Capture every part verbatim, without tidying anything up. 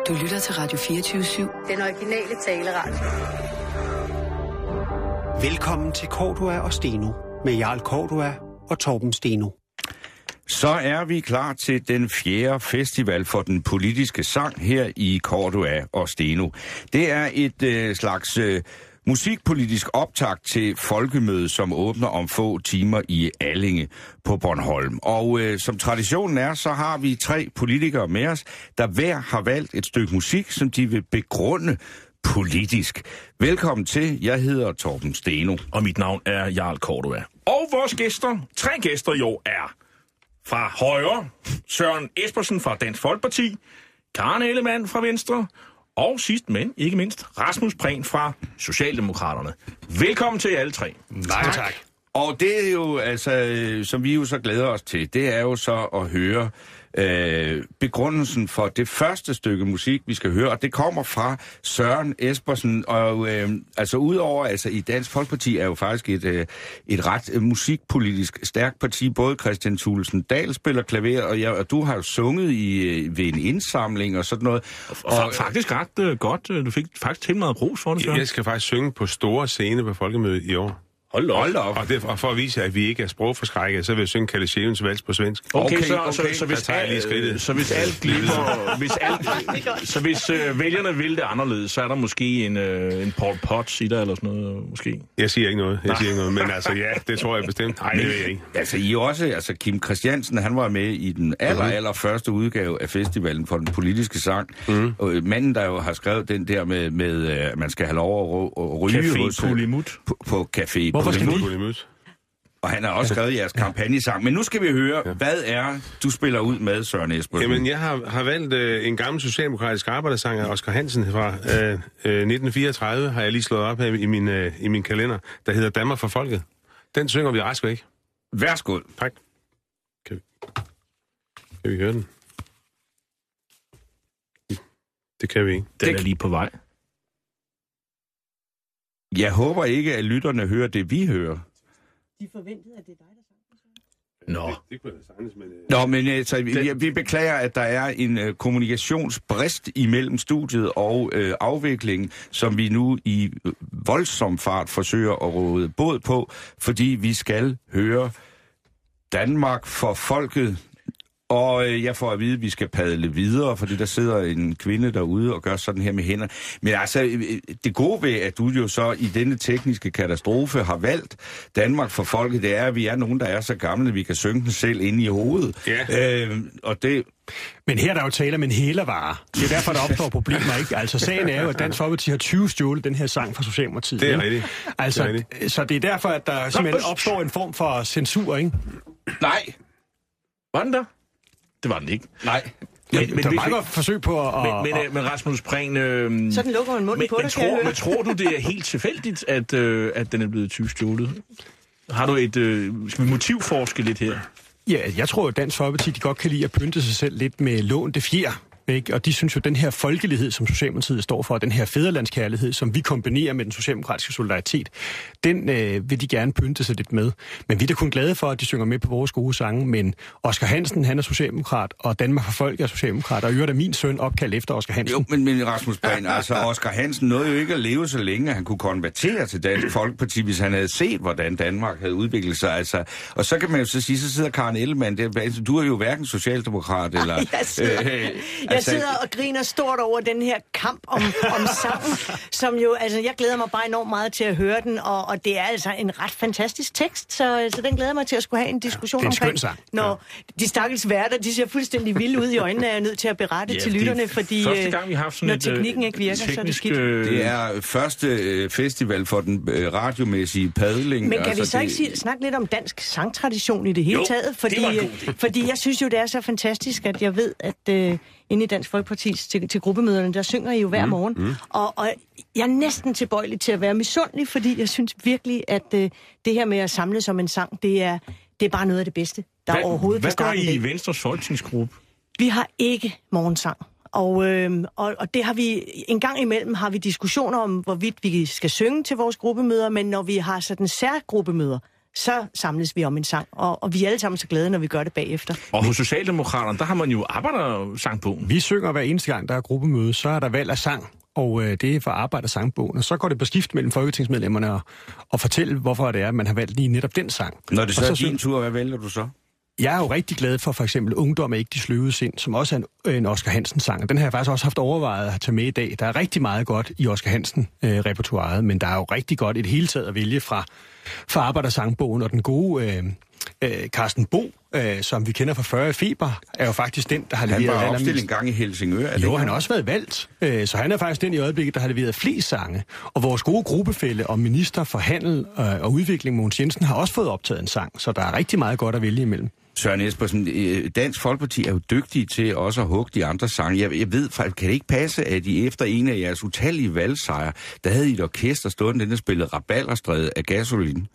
Du lytter til Radio fireogtyve syv. Den originale taleradio. Velkommen til Cordua og Steno med Jarl Cordua og Torben Steno. Så er vi klar til den fjerde festival for den politiske sang her i Cordua og Steno. Det er et øh, slags øh, musikpolitisk optakt til folkemødet, som åbner om få timer i Allinge på Bornholm. Og øh, som traditionen er, så har vi tre politikere med os, der hver har valgt et stykke musik, som de vil begrunde politisk. Velkommen til. Jeg hedder Torben Steno. Og mit navn er Jarl Cordua. Og vores gæster, tre gæster i år, er fra Højre, Søren Espersen fra Dansk Folkeparti, Karen Ellemann fra Venstre, og sidst, men ikke mindst, Rasmus Prehn fra Socialdemokraterne. Velkommen til jer alle tre. Nej, tak. Og det er jo, altså, som vi jo så glæder os til, det er jo så at høre øh, begrundelsen for det første stykke musik, vi skal høre, og det kommer fra Søren Espersen, og øh, altså udover, altså i Dansk Folkeparti er jo faktisk et, øh, et ret øh, musikpolitisk stærkt parti, både Kristian Thulesen Dahl spiller klaver, og, jeg, og du har jo sunget i, øh, ved en indsamling og sådan noget. Og, og faktisk ret øh, godt, du fik faktisk til meget ros for det, Søren. Jeg skal faktisk synge på store scene på Folkemødet i år. Hold op. Hold op. Og, det, og for at vise, at vi ikke er sprogforskrækket, så vil jeg synge Kalle Sjælens vals på svensk. Okay, okay, så, okay. så, så, hvis, al, så hvis alt glipper, hvis alt, så hvis øh, vælgerne vil det anderledes, så er der måske en, øh, en Paul Potts i der, eller sådan noget, måske? Jeg siger ikke noget, jeg Nej. siger ikke noget, men altså ja, det tror jeg bestemt. Nej, det ved jeg ikke. Altså I også, altså Kim Christiansen, han var med i den aller, aller første udgave af festivalen for den politiske sang. Mm. Og manden, der jo har skrevet den der med, med at man skal have lov at ryge Café Pulimut. På, på Café Hvorfor skal Pulimut? Og han har også skrevet jeres kampagnesang. Men nu skal vi høre, ja. Hvad er du spiller ud med, Søren Espersen? Jamen, jeg har, har valgt øh, en gammel socialdemokratisk arbejdersanger, Oscar Hansen fra øh, øh, nitten fireogtredive, har jeg lige slået op her i min, øh, i min kalender, der hedder Danmark for Folket. Den synger vi rask væk. Værsgo. Tak. Kan vi, kan vi høre den? Det kan vi ikke. Den er lige på vej. Jeg håber ikke, at lytterne hører det, vi hører. De forventede, at det er dig, der sang. Nå. Det, det kunne jeg sagtens, men... Øh... Nå, men altså, vi, vi beklager, at der er en uh, kommunikationsbrist imellem studiet og uh, afviklingen, som vi nu i uh, voldsom fart forsøger at råde båd på, fordi vi skal høre Danmark for Folket. Og øh, jeg får at vide, at vi skal padle videre, fordi der sidder en kvinde derude og gør sådan her med hænder. Men altså, øh, det gode ved, at du jo så i denne tekniske katastrofe har valgt Danmark for Folket, det er, at vi er nogen, der er så gamle, at vi kan synge den selv inde i hovedet. Ja. Øh, og det... Men her er der jo tale om en hælervare. Det er derfor, der opstår problemer, ikke? Altså, sagen er jo, at Dansk Folkeparti har tyve stjålet den her sang fra Socialdemokratiet. Det er ikke? rigtigt. Altså, det er rigtigt. Så det er derfor, at der simpelthen opstår en form for censur, ikke? Nej. Var den der? Det var den ikke. Nej. Men, men, der var meget godt forsøg på at... Men, men, men Rasmus Prehn... Øh, Sådan lukker man munden men, på men, dig, tror, kan jeg høre. men tror du, det er helt tilfældigt, at, øh, at den er blevet tyvstjålet? Har du et... Øh, skal vi motivforske lidt her? Ja, jeg tror, at Dansk Folkeparti de godt kan lide at pynte sig selv lidt med lånte fjer. Ikke? Og de synes jo, at den her folkelighed, som Socialdemokratiet står for, den her fædrelandskærlighed, som vi kombinerer med den socialdemokratiske solidaritet, den øh, vil de gerne pynte sig lidt med. Men vi er da kun glade for, at de synger med på vores gode sange. Men Oscar Hansen, han er socialdemokrat, og Danmark for Folk er socialdemokrat, og i øvrigt er min søn opkaldt efter Oscar Hansen. Jo, men, men Rasmus Prehn, altså Oscar Hansen nåede jo ikke at leve så længe, at han kunne konvertere til Dansk Folkeparti, hvis han havde set, hvordan Danmark havde udviklet sig. Altså, og så kan man jo så sige, så sidder Karen Ellemann der, altså, du er jo hverken socialdemokrat eller... Ej, jeg sidder, øh, jeg altså, sidder og griner stort over den her kamp om, om sangen, som jo, altså jeg glæder mig bare enormt meget til at høre den, og, og det er altså en ret fantastisk tekst, så, så den glæder mig til at skulle have en diskussion ja, omkring. Sang. Når ja. de stakkels værter, de ser fuldstændig vilde ud i øjnene, er jeg nødt til at berette ja, til lytterne, fordi første gang, vi har haft sådan når et, teknikken ikke virker, teknisk, så er det skidt. Det er første øh, festival for den øh, radiomæssige padling. Men kan altså, vi så det... ikke sige, snakke lidt om dansk sangtradition i det hele jo, taget? Fordi, det fordi jeg synes jo, det er så fantastisk, at jeg ved, at øh, inde i Dansk Folkepartis til, til gruppemøderne, der synger I jo hver mm, morgen. Mm. Og, og jeg er næsten tilbøjelig til at være misundelig, fordi jeg synes virkelig, at øh, det her med at samle som en sang, det er, det er bare noget af det bedste, der hvad, overhovedet hvad kan starte. Hvad gør I i Venstres folketingsgruppe? Vi har ikke morgensang. Og, øh, og, og det har vi, en gang imellem har vi diskussioner om, hvorvidt vi skal synge til vores gruppemøder, men når vi har sådan særgruppemøder, så samles vi om en sang, og, og vi er alle sammen så glade, når vi gør det bagefter. Og hos Socialdemokraterne, der har man jo arbejdersangbogen. Vi synger hver eneste gang, der er gruppemøde, så er der valg af sang, og øh, det er for arbejdersangbogen. Og så går det på skift mellem folketingsmedlemmerne og, og fortælle, hvorfor det er, at man har valgt lige netop den sang. Når det så, så er din tur, hvad vælger du så? Jeg er jo rigtig glad for for eksempel Ungdom er ikke de sløvede sind, som også er en, en Oscar Hansen-sang. Og den har jeg faktisk også haft overvejet at tage med i dag. Der er rigtig meget godt i Oscar Hansen-repertoiret, øh, men der er jo rigtig godt i det hele taget at vælge fra, fra arbejdersangbogen. Og den gode øh, øh, Carsten Bo, øh, som vi kender fra fyrre feber, er jo faktisk den, der har han leveret... Han var opstillet en gang i Helsingør. Jo, det han har også været valgt. Øh, så han er faktisk den i øjeblikket, der har leveret flest sange. Og vores gode gruppefælle og minister for handel øh, og udvikling, Mogens Jensen, har også fået optaget en sang. Så der er rigtig meget godt at vælge imellem. Søren Espersen, Dansk Folkeparti er jo dygtige til også at hugge de andre sange. Jeg, jeg ved, kan det ikke passe, at I efter en af jeres utallige valgsejre, der havde I et orkester stående, den der spillede Rabalderstræde af Gasolin?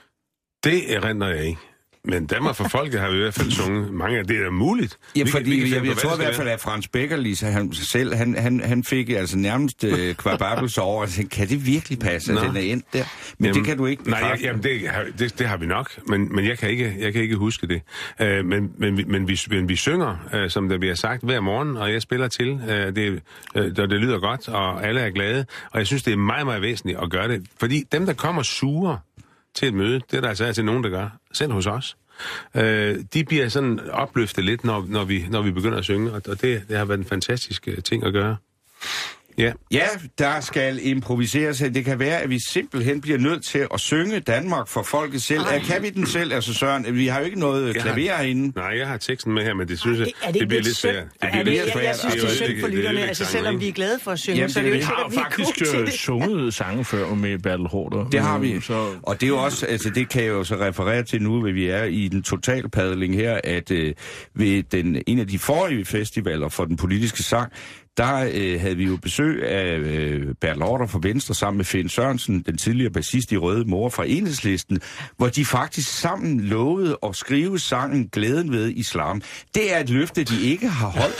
Det erindrer jeg ikke. Men Danmark for Folket har vi i hvert fald sunget mange af det, der er muligt. Ja, vi fordi kan, vi kan jeg, jeg tror i hvert fald, at Frans Beckerlis, han selv, han, han, han fik altså nærmest øh, kvababelse over, og tænkte, kan det virkelig passe, at den er endt der? Men jamen, det kan du ikke bekræfte. Nej, jamen, det, det, det har vi nok, men, men jeg, kan ikke, jeg kan ikke huske det. Uh, men, men, men, vi, men vi synger, uh, som der bliver sagt, hver morgen, og jeg spiller til, uh, det, uh, det lyder godt, og alle er glade, og jeg synes, det er meget, meget væsentligt at gøre det. Fordi dem, der kommer sure til et møde, det er der altså til nogen, der gør, selv hos os. Øh, de bliver sådan opløftet lidt, når, når, vi, når vi begynder at synge, og det, det har været en fantastisk ting at gøre. Ja. Ja, der skal improviseres. Det kan være, at vi simpelthen bliver nødt til at synge Danmark for folket selv. Ej. Kan vi den selv, altså Søren? Vi har jo ikke noget klaver har, herinde. Nej, jeg har teksten med her, men det synes jeg, er det, det bliver lidt svært. Det bliver lidt svært. Jeg synes, det er synd for lytterne. Altså, selvom vi er glade for at synge, jamen, så er det jo ikke sikkert, at vi er gode til det. Vi har faktisk sunget sange før med Bertel Haarder. Det har vi. Så... Og det er jo også, altså det kan jeg jo så referere til nu, hvor vi er i den totalpadling her, at øh, ved den, en af de forrige festivaler for den politiske sang, der øh, havde vi jo besøg af øh, Bertel Haarder fra Venstre sammen med Finn Sørensen, den tidligere bassist i Røde Mor fra Enhedslisten, hvor de faktisk sammen lovede at skrive sangen Glæden ved Islam. Det er et løfte, de ikke har holdt.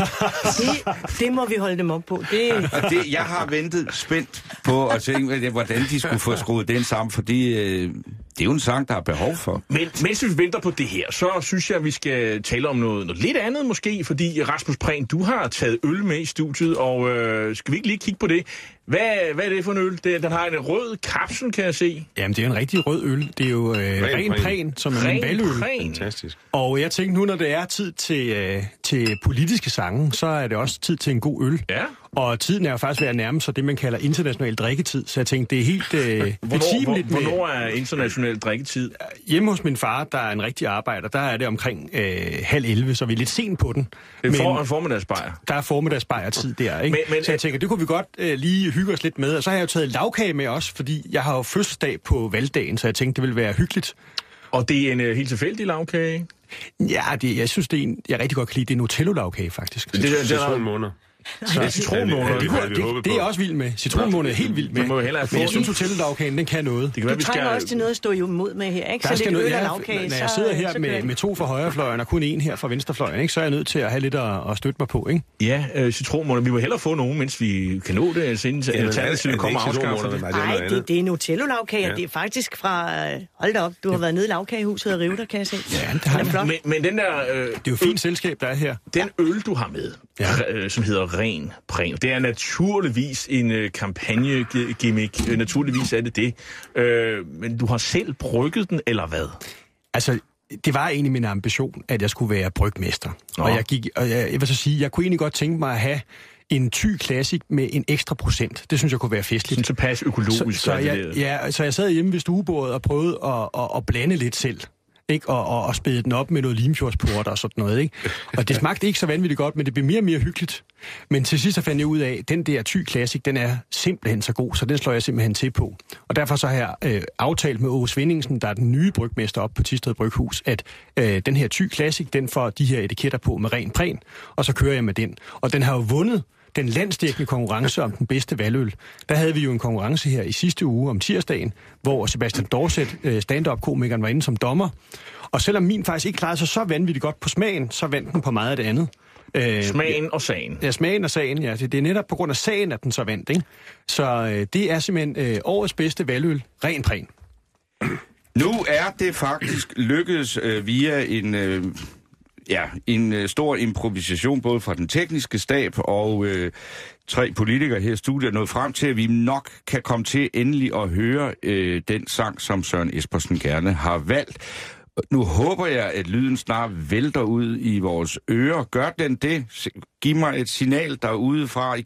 Det, det må vi holde dem op på. Det... Og det, jeg har ventet spændt på at tænke, hvordan de skulle få skruet den sammen, fordi øh, det er jo en sang, der har behov for. Men mens vi venter på det her, så synes jeg, at vi skal tale om noget, noget lidt andet måske, fordi Rasmus Prehn, du har taget øl med i studiet, og øh, skal vi ikke lige kigge på det? Hvad, hvad er det for en øl? Det, den har en rød kapsel, kan jeg se. Jamen, det er en rigtig rød øl. Det er jo øh, ren Prehn, som er en valøl. Fantastisk. Og jeg tænkte nu, når det er tid til, øh, til politiske sange, så er det også tid til en god øl. Ja. Og tiden er jo faktisk ved at nærme sig det, man kalder international drikketid. Så jeg tænkte, det er helt øh, betimeligt med... Hvornår er international drikketid? Hjemme hos min far, der er en rigtig arbejder, der er det omkring øh, halv elleve, så vi er lidt sent på den. Det er en formiddagsbajer. Der er formiddagsbajer-tid der, ikke? Men, men, så jeg tænker, det kunne vi godt øh, lige hygge os lidt med. Og så har jeg jo taget lavkage med også, fordi jeg har jo fødselsdag på valgdagen, så jeg tænkte, det ville være hyggeligt. Og det er en uh, helt tilfældig lavkage? Ja, det, jeg synes, det er en, jeg rigtig godt kan lide. Det er Nutello-lavkage, faktisk. Det, det, det, det er en måned. Så, det er citronmåneder. Det, det, det er jeg også vild med. Citronmåneder er helt vild med. Men jeg synes, Nutello-lavkagen, den kan noget. Det kan være, du trænger skal... også til noget at stå imod med her, ikke? Der så lidt noget, øl og ja, lavkage, når jeg sidder her med, med to fra højrefløjen og kun en her fra venstrefløjen, ikke, så er jeg nødt til at have lidt at, at støtte mig på, ikke? Ja, øh, citronmåneder. Vi må hellere få nogen, mens vi kan nå det, siden alternativet kommer og afskaffer det. Nej, det, det er Nutello-lavkage, ja. Det er faktisk fra... Hold da op, du har været nede i lavkagehuset og rive der, kan jeg se. Ja, det har flot. Men, men den der... Øh, det er jo fint selskab, der er her. Den øl, du har med, ja. øh, som hedder Ren Prehn, det er naturligvis en øh, kampagne-gimmick. Øh, naturligvis er det det. Øh, men du har selv brygget den, eller hvad? Altså, det var egentlig min ambition, at jeg skulle være brygmester. Nå. Og jeg gik, og jeg, jeg vil så sige, jeg kunne egentlig godt tænke mig at have en Thy Classic med en ekstra procent. Det synes jeg kunne være festligt. Sådan tilpas økologisk. Så, så, jeg, ja, så jeg sad hjemme ved stuebordet og prøvede at, at, at blande lidt selv. Ikke? Og, og, og spæde den op med noget limfjordsport og sådan noget. Ikke? Og det smagte ikke så vanvittigt godt, men det blev mere og mere hyggeligt. Men til sidst så fandt jeg ud af, at den der Thy Classic, den er simpelthen så god, så den slår jeg simpelthen til på. Og derfor så har jeg øh, aftalt med Åge Svendingsen, der er den nye brygmester op på Thisted Bryghus, at øh, den her Thy Classic, den får de her etiketter på med Ren Prehn, og så kører jeg med den. Og den har jo vundet den landsdækkende konkurrence om den bedste valøl. Der havde vi jo en konkurrence her i sidste uge om tirsdagen, hvor Sebastian Dorset, stand-up-komikeren, var inde som dommer. Og selvom min faktisk ikke klarede sig så vanvittigt godt på smagen, så vandt den på meget af det andet. Smagen og sagen. Ja, smagen og sagen, ja. Det er netop på grund af sagen, at den så vandt, ikke? Så øh, det er simpelthen øh, årets bedste valøl, Ren Prehn. Nu er det faktisk lykkedes øh, via en... Øh, Ja, en øh, stor improvisation både fra den tekniske stab og øh, tre politikere her i studiet nået frem til, at vi nok kan komme til endelig at høre øh, den sang, som Søren Espersen gerne har valgt. Nu håber jeg, at lyden snart vælter ud i vores ører. Gør den det? Giv mig et signal derude fra.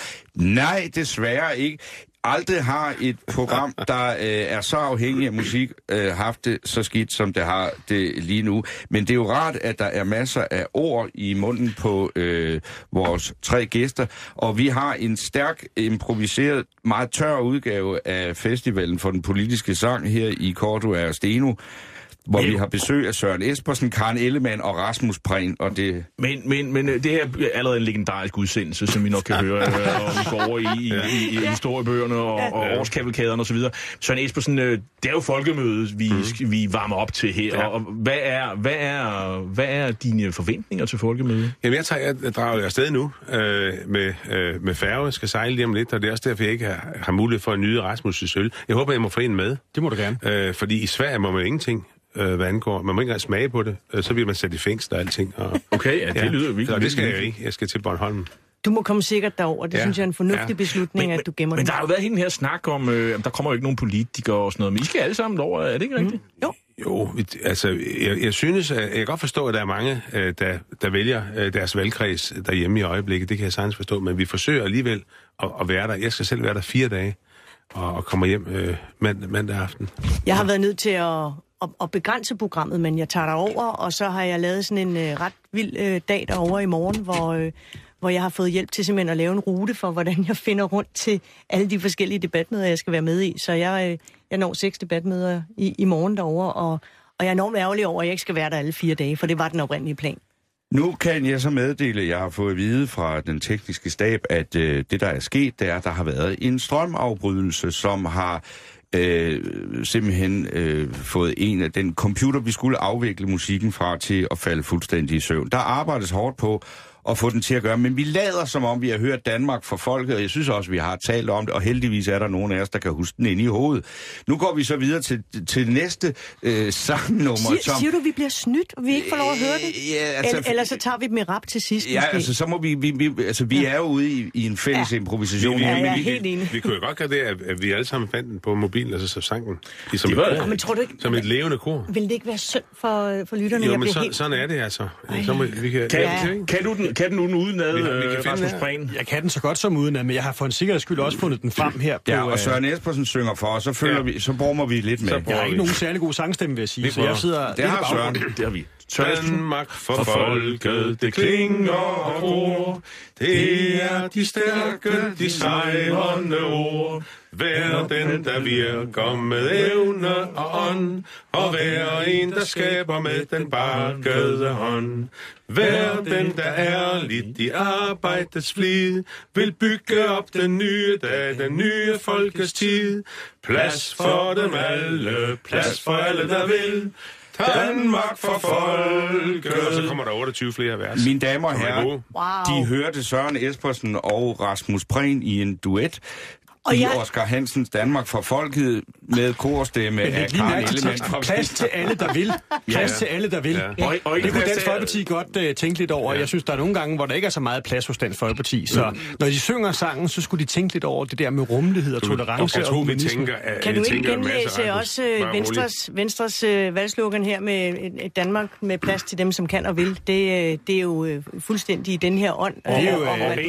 Nej, desværre ikke. Aldrig har et program, der øh, er så afhængig af musik, øh, haft det så skidt, som det har det lige nu. Men det er jo rart, at der er masser af ord i munden på øh, vores tre gæster. Og vi har en stærk, improviseret, meget tør udgave af festivalen for den politiske sang her i Cordua og Steno, hvor vi har besøg af Søren Espersen, Karen Ellemann og Rasmus Prehn, og det... Men, men, men det her er allerede en legendarisk udsendelse, som vi nok kan høre, og vi går over i, i, i, i historiebøgerne og, og årskavalkaderne osv. Søren Espersen, det er jo folkemødet, vi, mm. vi varmer op til her, ja. og hvad er, hvad, er, hvad er dine forventninger til folkemødet? Jamen, jeg, tager, jeg drager afsted nu øh, med, øh, med færge, skal sejle lige om lidt, og det er også derfor, jeg ikke har, har mulighed for at nyde Rasmus' sølv. Jeg håber, jeg må få en med. Det må du gerne. Øh, fordi i Sverige må man ingenting. Øh, hvad angår. Man må ikke engang smage på det, øh, så bliver man sat i fængsel og alting. Og, okay, ja, det ja. lyder virkelig. Og det skal jeg ikke. Jeg skal til Bornholm. Du må komme sikkert derover. Det ja. synes jeg er en fornuftig ja. beslutning, men, at du gemmer Men der har jo været hele den her snak om, øh, der kommer jo ikke nogen politikere og sådan noget, men I skal alle sammen over, er det ikke rigtigt? Mm. Jo. Jo, altså, jeg, jeg synes, at jeg kan godt forstå, at der er mange, der, der vælger deres valgkreds derhjemme i øjeblikket. Det kan jeg sagtens forstå, men vi forsøger alligevel at, at være der. Jeg skal selv være der fire dage og, og kommer hjem øh, mandag, mandag aften. Jeg har været nødt til at... Og, og begrænse programmet, men jeg tager derover, og så har jeg lavet sådan en øh, ret vild øh, dag derovre i morgen, hvor, øh, hvor jeg har fået hjælp til simpelthen at lave en rute for, hvordan jeg finder rundt til alle de forskellige debatmøder, jeg skal være med i. Så jeg, øh, jeg når seks debatmøder i, i morgen derovre, og, og jeg er enormt ærgerlig over, at jeg ikke skal være der alle fire dage, for det var den oprindelige plan. Nu kan jeg så meddele, at jeg har fået at vide fra den tekniske stab, at øh, det, der er sket, det er, at der har været en strømafbrydelse, som har... Øh, simpelthen øh, fået en af den computer, vi skulle afvikle musikken fra, til at falde fuldstændig i søvn. Der arbejdes hårdt på at få den til at gøre, men vi lader som om, vi har hørt Danmark for folket, og jeg synes også, vi har talt om det, og heldigvis er der nogen af os, der kan huske den ind i hovedet. Nu går vi så videre til, til næste øh, sangnummer. Siger, som... siger du, vi bliver snydt, og vi ikke får lov at høre den? Ja, altså, eller, eller så tager vi dem i rap til sidst, ja, måske? altså så må vi, vi, vi altså vi er jo ude i, i en fælles ja. improvisation. Ja, jeg er vi, helt enig. Vi, vi kunne jo godt gøre det, at, at vi alle sammen fandt den på mobilen, altså så sang den. Som, det var, et, men tror du ikke, som et levende kor. Vil det ikke være synd for, for lytterne? Jo, jeg men så, helt... sådan er det altså. Så må, vi kan, kan, ja. kan, kan, du den, kan den nu udenad, øh, Rasmus Prehn? Jeg kan den så godt som udenad, men jeg har for en sikkerheds skyld også fundet den frem her. På, ja, og Søren Espersen synger for, og så, føler ja. vi, så brummer vi lidt med. Jeg har ikke nogen særlig god sangstemme, vil jeg sige. Så jeg sidder det har Søren. Det har vi. Danmark for, for folket, det klinger og ord. Det er de stærke, de sejrende ord. Vær den, der virker med evne og ånd, og vær en, der skaber med den bakkede hånd. Vær den, der ærligt i arbejdets flid, vil bygge op den nye dag, den nye folkets tid. Plads for dem alle, plads for alle, der vil. Danmark for folket. Og så kommer der otteogtyve flere vers. Mine damer og herrer, wow. De hørte Søren Espersen og Rasmus Prehn i en duet. Og i jeg... Oscar Hansens Danmark for folket med korstemme af Karen Ellemann. Plads til alle, der vil. Plads ja. til alle, der vil. Ja. Ja. Og, og det kunne Dansk Folkeparti godt uh, tænke lidt over. Ja. Jeg synes, der er nogle gange, hvor der ikke er så meget plads hos Dansk Folkeparti. Så mm. når de synger sangen, så skulle de tænke lidt over det der med rummelighed og tolerance og humanisme. Kan du ikke genlæse også uh, Venstres, Venstres uh, valgslogan her med et Danmark med plads til dem, som kan og vil? Det, uh, det er jo uh, fuldstændig i den her ånd. Det er jo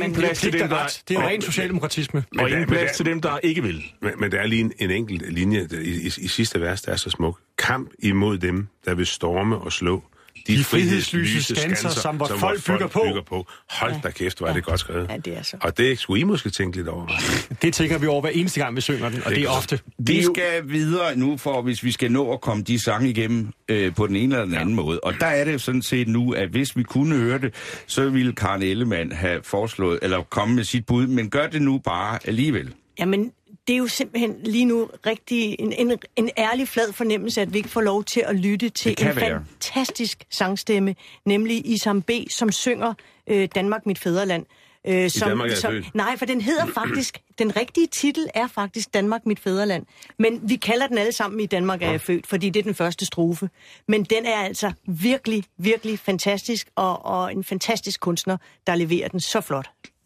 det er ren socialdemokratisme. Og ingen plads til dem, der ikke vil. Men, men der er lige en, en enkelt linje i, i, i sidste vers, der er så smuk. Kamp imod dem, der vil storme og slå. De, de frihedslyse skanser, som vores folk bygger på. bygger på. Hold da kæft, hvor er det godt skrevet. Ja, det er så. Og det skulle I måske tænke lidt over. Det tænker vi over hver eneste gang, vi synger den, og det, det er ofte. Vi skal videre nu, for hvis vi skal nå at komme de sange igennem øh, på den ene eller den anden ja. måde. Og der er det jo sådan set nu, at hvis vi kunne høre det, så ville Karen Ellemann have foreslået, eller komme med sit bud, men gør det nu bare alligevel. Jamen, det er jo simpelthen lige nu rigtig en, en, en ærlig flad fornemmelse, at vi ikke får lov til at lytte til en være. fantastisk sangstemme, nemlig Isam B., som synger øh, Danmark, mit fædreland. Øh, som, Danmark er som, født. nej, for den hedder faktisk, den rigtige titel er faktisk Danmark, mit fædreland. Men vi kalder den alle sammen i Danmark er jeg født, fordi det er den første strofe. Men den er altså virkelig, virkelig fantastisk, og, og en fantastisk kunstner, der leverer den så flot.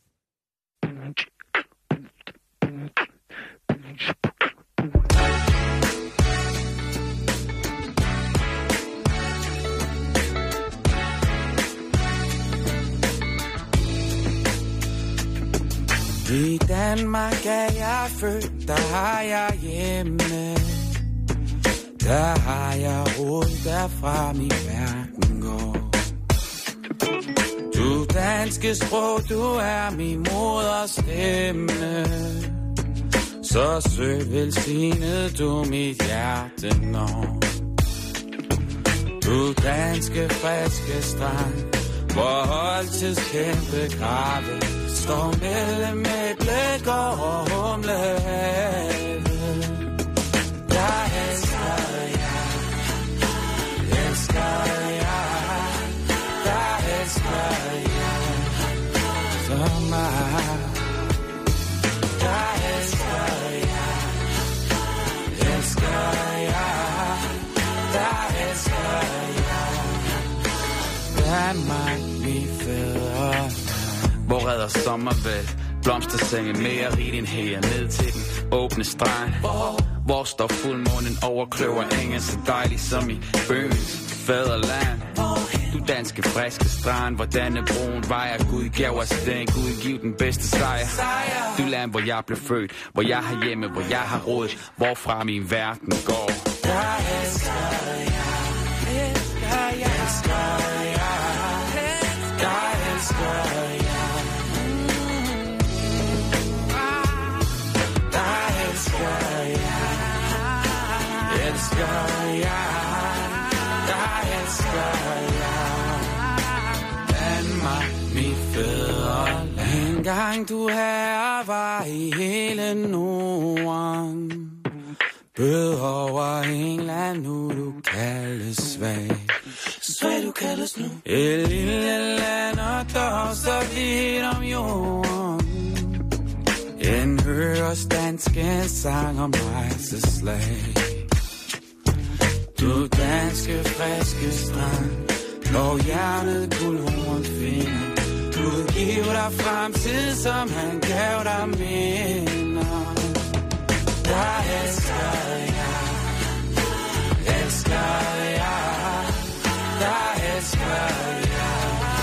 I Danmark er jeg født, der har jeg hjemme. Der har jeg rod, derfra min verden går. Du danske sprog, du er min moders stemme. Så sødt velsignet du mit hjerte når. Du danske friske strand, hvor holdtids kæmpe grave står mellem et blik og humlehave. Jeg elsker jer, elsker jer, jeg elsker jer så meget. Jeg elsker jer, elsker jer, jeg elsker jer. Danmark, min fædre. Hvor redder sommervæld, blomstersenge mere rigt end her. Ned til den åbne strand, hvor står fuldmånen over kløver engen. Så dejlig som i bøgens fædreland. Du danske friske strand, hvor Dannebroen vejer. Gud gav os den, Gud giv den bedste sejr. Du land, hvor jeg blev født, hvor jeg har hjemme, hvor jeg har råd, hvorfra min verden går. Jeg elsker jer, elsker jer, elsker jer, jeg elsker jer. Elsker jeg, jeg elsker jeg, Danmark, mit fædreland. En gang du herre var i hele Norden, bød over England, nu du kaldes svag. Svag du kaldes nu. Et lille land, og dog så vidt om jorden. En høres danske sang om rejseslag. Du danske friske strand, blå hjernet guldhorn finder. Gud giv dig fremtid, som han gav dig minder. Jeg elsker jer, elsker jer, jeg elsker jer.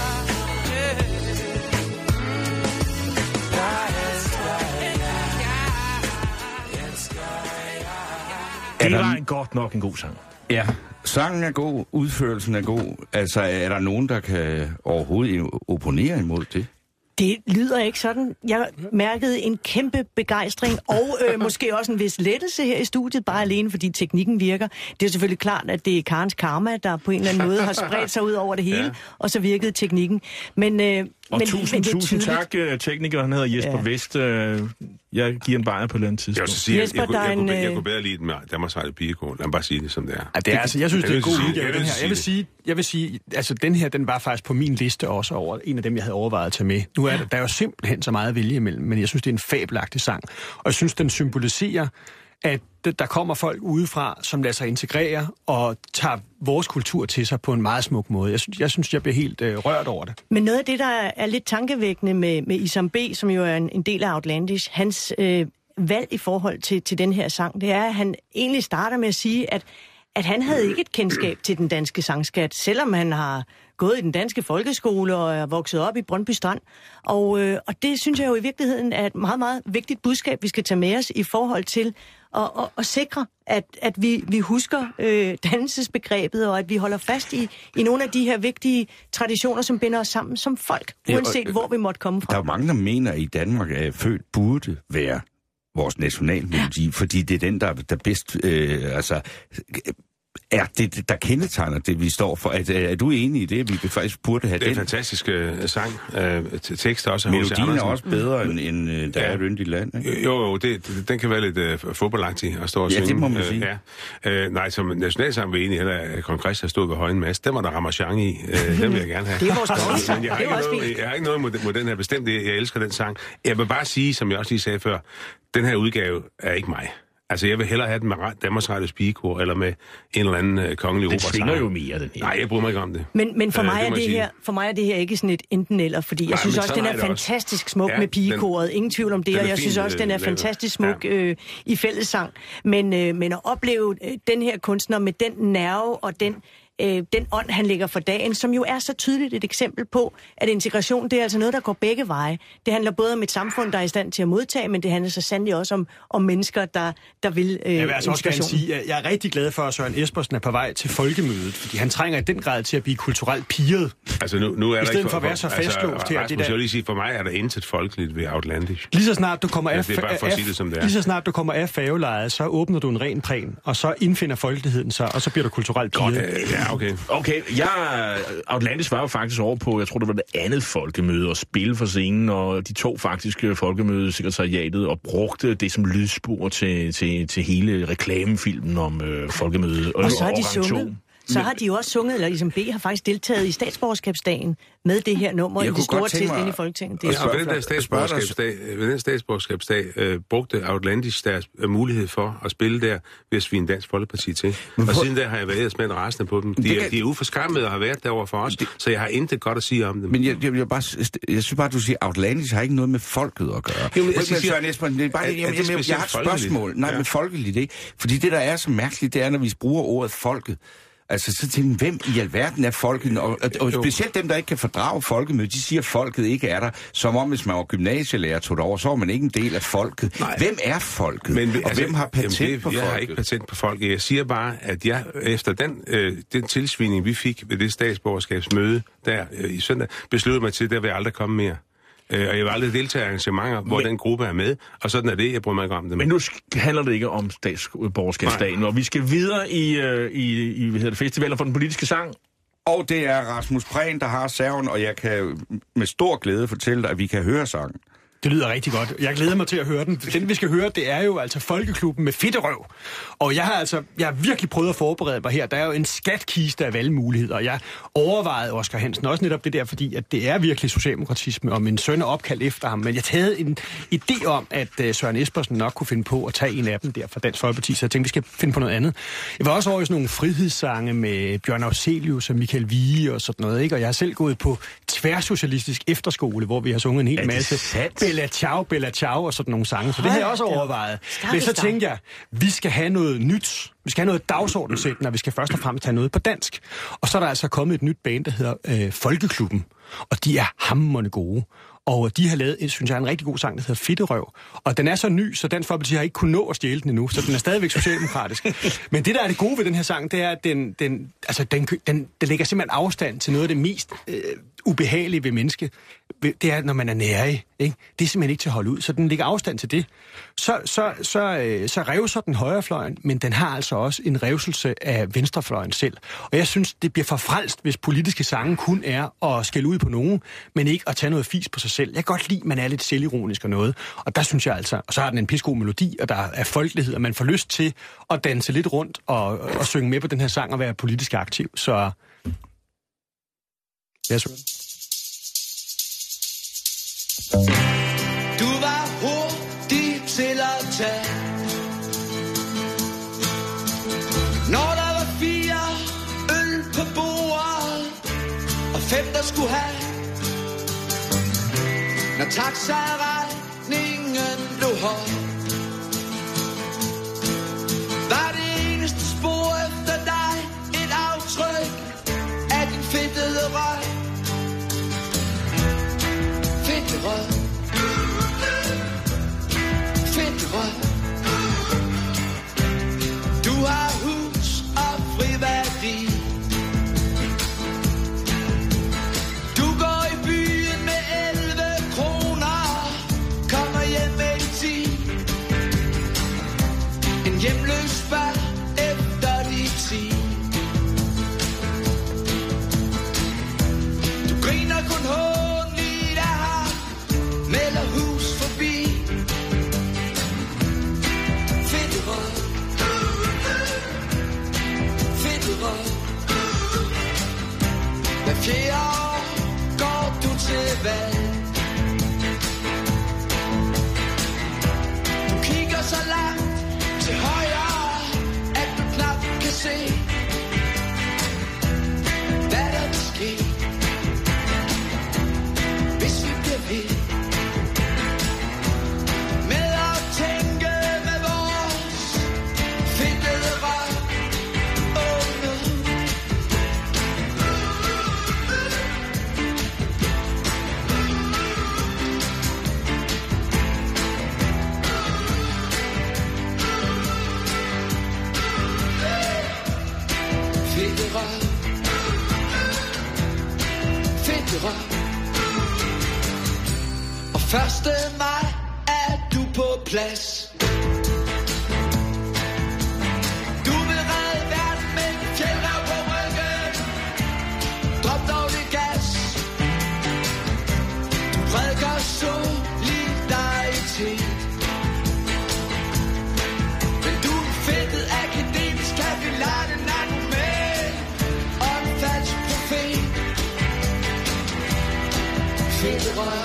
Det var en godt nok en god sang. Ja, sangen er god, udførelsen er god. Altså, er der nogen, der kan overhovedet opponere imod det? Det lyder ikke sådan. Jeg mærkede en kæmpe begejstring, og øh, måske også en vis lettelse her i studiet, bare alene fordi teknikken virker. Det er selvfølgelig klart, at det er Karens karma, der på en eller anden måde har spredt sig ud over det hele, ja. Og så virkede teknikken. Men, øh, og men, tusind, men tusind tak, tekniker. Han hedder Jesper ja. Vest. Jeg giver en bajer på et tidspunkt. Jeg, sige, Jesper, jeg, jeg, jeg, jeg, en, kunne, jeg kunne bedre lide den med Danmarks Radio Pigekor. Lad mig bare sige det, som det er. Ja, det er altså, jeg synes, det er en god udgave, den her. Jeg vil sige, sige, jeg vil sige, altså den her, den var faktisk på min liste også over en af dem, jeg havde overvejet at tage med. Nu er der, der er jo simpelthen så meget at vælge imellem, men jeg synes, det er en fabelagtig sang. Og jeg synes, den symboliserer, at der kommer folk udefra, som lader sig integrere og tager vores kultur til sig på en meget smuk måde. Jeg synes, jeg, synes, jeg bliver helt øh, rørt over det. Men noget af det, der er lidt tankevækkende med, med Isam B., som jo er en, en del af Outlandish, hans øh, valg i forhold til, til den her sang, det er, at han egentlig starter med at sige, at, at han havde ikke et kendskab til den danske sangskat, selvom han har gået i den danske folkeskole og er vokset op i Brøndby Strand. Og, øh, og det synes jeg jo i virkeligheden er et meget, meget vigtigt budskab, vi skal tage med os i forhold til at, at, at sikre, at, at vi, vi husker øh, dannelsesbegrebet, og at vi holder fast i, i nogle af de her vigtige traditioner, som binder os sammen som folk, uanset ja, og, hvor vi måtte komme fra. Der er mange, der mener, at i Danmark er født burde være vores nationalmelodi, ja. Fordi det er den, der, der bedst... Øh, altså, er det, der kendetegner det, vi står for. Er, er du enig i det, vi faktisk burde have? Det er en den? fantastisk uh, sang. Uh, tekst også. Melodien er også bedre, end, end uh, der ja. er et yndigt land, ikke? Jo, jo, det, det, den kan være lidt uh, fodboldagtig at stå og ja, synge. Ja, det må man sige. Uh, ja. uh, nej, som nationalsang vil jeg egentlig heller, at Kong Christian stod ved højen masse. Den var der Ramachan i. Uh, den vil jeg gerne have. Det er vores dårlige. Men jeg har, ikke noget, jeg har ikke noget mod, mod den her bestemt. Jeg elsker den sang. Jeg vil bare sige, som jeg også lige sagde før, den her udgave er ikke mig. Altså, jeg vil hellere have den med Danmarks Radios Pigekor, eller med en eller anden uh, kongelig opera. Det svinger jo mere, den her. Nej, jeg bryder mig ikke om det. Men, men for, uh, mig det er det her, for mig er det her ikke sådan et enten eller, fordi jeg Nej, synes også, den er fantastisk smuk ja, med pigekoret. Ingen tvivl om det, og jeg synes også, den er fantastisk smuk ja. øh, i fællessang. Men, øh, men at opleve øh, den her kunstner med den nerve og den øh, den ånd, han lægger for dagen, som jo er så tydeligt et eksempel på, at integration, det er altså noget, der går begge veje. Det handler både om et samfund, der er i stand til at modtage, men det handler så sandelig også om, om mennesker, der, der vil øh, jeg vil altså også gerne sige, at jeg er rigtig glad for, at Søren Espersen er på vej til folkemødet, fordi han trænger i den grad til at blive kulturelt pirret. Altså nu, nu er I der stedet ikke for at være så fastlåst altså, her. Rasmus, det der... jeg vil lige sige, for mig er der intet folkeligt ved Outlandish. Lige så snart du kommer af, det er bare for at sige det, som det er. Lige så snart du kommer af færgelejet, så åbner du en ren præn, og så indfinder folkeligheden sig, og så bliver du kulturelt pirret. Øh, ja, okay. Okay, jeg, Outlandish var jo faktisk over på, jeg tror det var det andet folkemøde, og spille for scenen, og de to faktisk folkemødesekretariatet, og brugte det som lydspor til, til, til hele reklamefilmen om øh, folkemødet. Og, og så har de sunget. Så har de jo også sunget, eller ligesom B har faktisk deltaget i statsborgerskabsdagen med det her nummer i det store test inde i Folketinget. Det er ja, og ved den der statsborgerskabsdag, ved den statsborgerskabsdag øh, brugte Outlandish deres øh, mulighed for at spille der ved at svine Dansk Folkeparti til. Men og siden der har jeg været med rasende på dem. De, kan... er, de er uforskammede og har været derovre for os, det... så jeg har intet godt at sige om dem. Men jeg, jeg, jeg, bare, jeg synes bare, du siger, Outlandish har ikke noget med folket at gøre. Jo, men, jeg, siger, Søren Esben, det er bare, er, jeg, jeg, jeg, jeg har et spørgsmål. Nej, ja. Men folkeligt ikke. Fordi det, der er så mærkeligt, det er, når vi bruger ordet folket. Altså, så tænker hvem i alverden er folket? Og, og, og specielt dem, der ikke kan fordrage folkemødet, de siger, at folket ikke er der. Som om, hvis man var gymnasielærer tog det over, så var man ikke en del af folket. Nej. Hvem er folket? Men, og altså, hvem har patent jamen, det, på jeg folket? Jeg har ikke patent på folket. Jeg siger bare, at jeg efter den, øh, den tilsvining, vi fik ved det statsborgerskabsmøde der øh, i søndag, besluttede mig til, at der vil jeg aldrig komme mere. Og jeg vil aldrig deltage i arrangementer, hvor men, den gruppe er med, og sådan er det, jeg bryder mig ikke om det. Men nu handler det ikke om statsborgerskabsdagen, og vi skal videre i, uh, i, i hvad hedder det, festivalen for den politiske sang. Og det er Rasmus Prehn, der har serven, og jeg kan med stor glæde fortælle dig, at vi kan høre sangen. Det lyder rigtig godt. Jeg glæder mig til at høre den. Den, vi skal høre, det er jo altså Folkeklubben med Fedterøv. Og jeg har altså jeg har virkelig prøvet at forberede mig her. Der er jo en skatkiste af valgmuligheder, og jeg overvejede Oscar Hansen også netop det der, fordi at det er virkelig socialdemokratisme, og min søn er opkaldt efter ham. Men jeg havde en idé om, at uh, Søren Espersen nok kunne finde på at tage en af dem der fra Dansk Folkeparti, så jeg tænkte, vi skal finde på noget andet. Jeg var også over i sådan nogle frihedssange med Bjørn Afzelius og Michael Vige og sådan noget, ikke? Og jeg har selv gået på tværsocialistisk efterskole, hvor vi har sunget en hel masse Bella Ciao, Bella Ciao og sådan nogle sange. Så det har jeg også overvejet. Men så tænkte jeg, vi skal have noget nyt. Vi skal have noget dagsordensættende, og vi skal først og fremmest have noget på dansk. Og så er der altså kommet et nyt band, der hedder øh, Folkeklubben. Og de er hamrende gode. Og de har lavet, synes jeg, en rigtig god sang, der hedder Fedterøv. Og den er så ny, så Dansk Folkeparti har ikke kunnet nå at stjæle den endnu, så den er stadigvæk socialdemokratisk. Men det, der er det gode ved den her sang, det er, at den, den, altså, den, den, den lægger simpelthen afstand til noget af det mest øh, ubehagelige ved menneske. Det er, når man er nærig, ikke? Det er simpelthen ikke til at holde ud, så den lægger afstand til det. Så, så, så, øh, så revser den højrefløjen, men den har altså også en revselse af venstrefløjen selv. Og jeg synes, det bliver for frelst, hvis politiske sange kun er at skælde ud på nogen, men ikke at tage noget fis på sig selv. Jeg kan godt lide, at man er lidt selvironisk og noget. Og der synes jeg altså, og så har den en pissegod melodi, og der er folkelighed, og man får lyst til at danse lidt rundt og, og synge med på den her sang og være politisk aktiv. Så ja, så. Du var hurtig til at tage, når der var fire øl på bordet og fem der skulle have. Når taxaregningen blev høj, var det eneste spor efter dig et aftryk af din fedtede røg. Fedterøv, fedterøv. Du har hus og friværdi. Du går i byen med elleve kroner, kommer hjem med ti. første maj er du på plads. Du vil redde verden med en fjeldrev på ryggen. Drop dog det gas. Du prædiker solidaritet. Men du er fedtet akademisk kapilar, den er du med. Og en falsk profet. Fedt røv.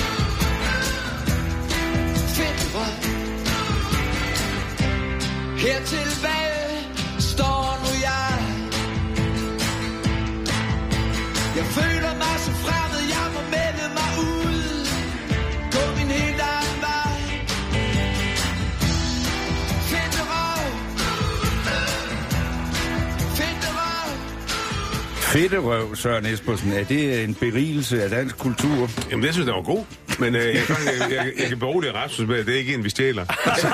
Her tilbage står nu jeg. Jeg føler mig så fremmed, jeg må melde mig ud. Gå min helt egen vej. Finte røv. Finte røv. Fedterøv, Søren Espersen, er det en berigelse af dansk kultur? Jamen, det synes jeg var god. Men øh, jeg, kan, jeg, jeg, jeg kan berolige Rasmus med, at det er ikke en, vi stjæler.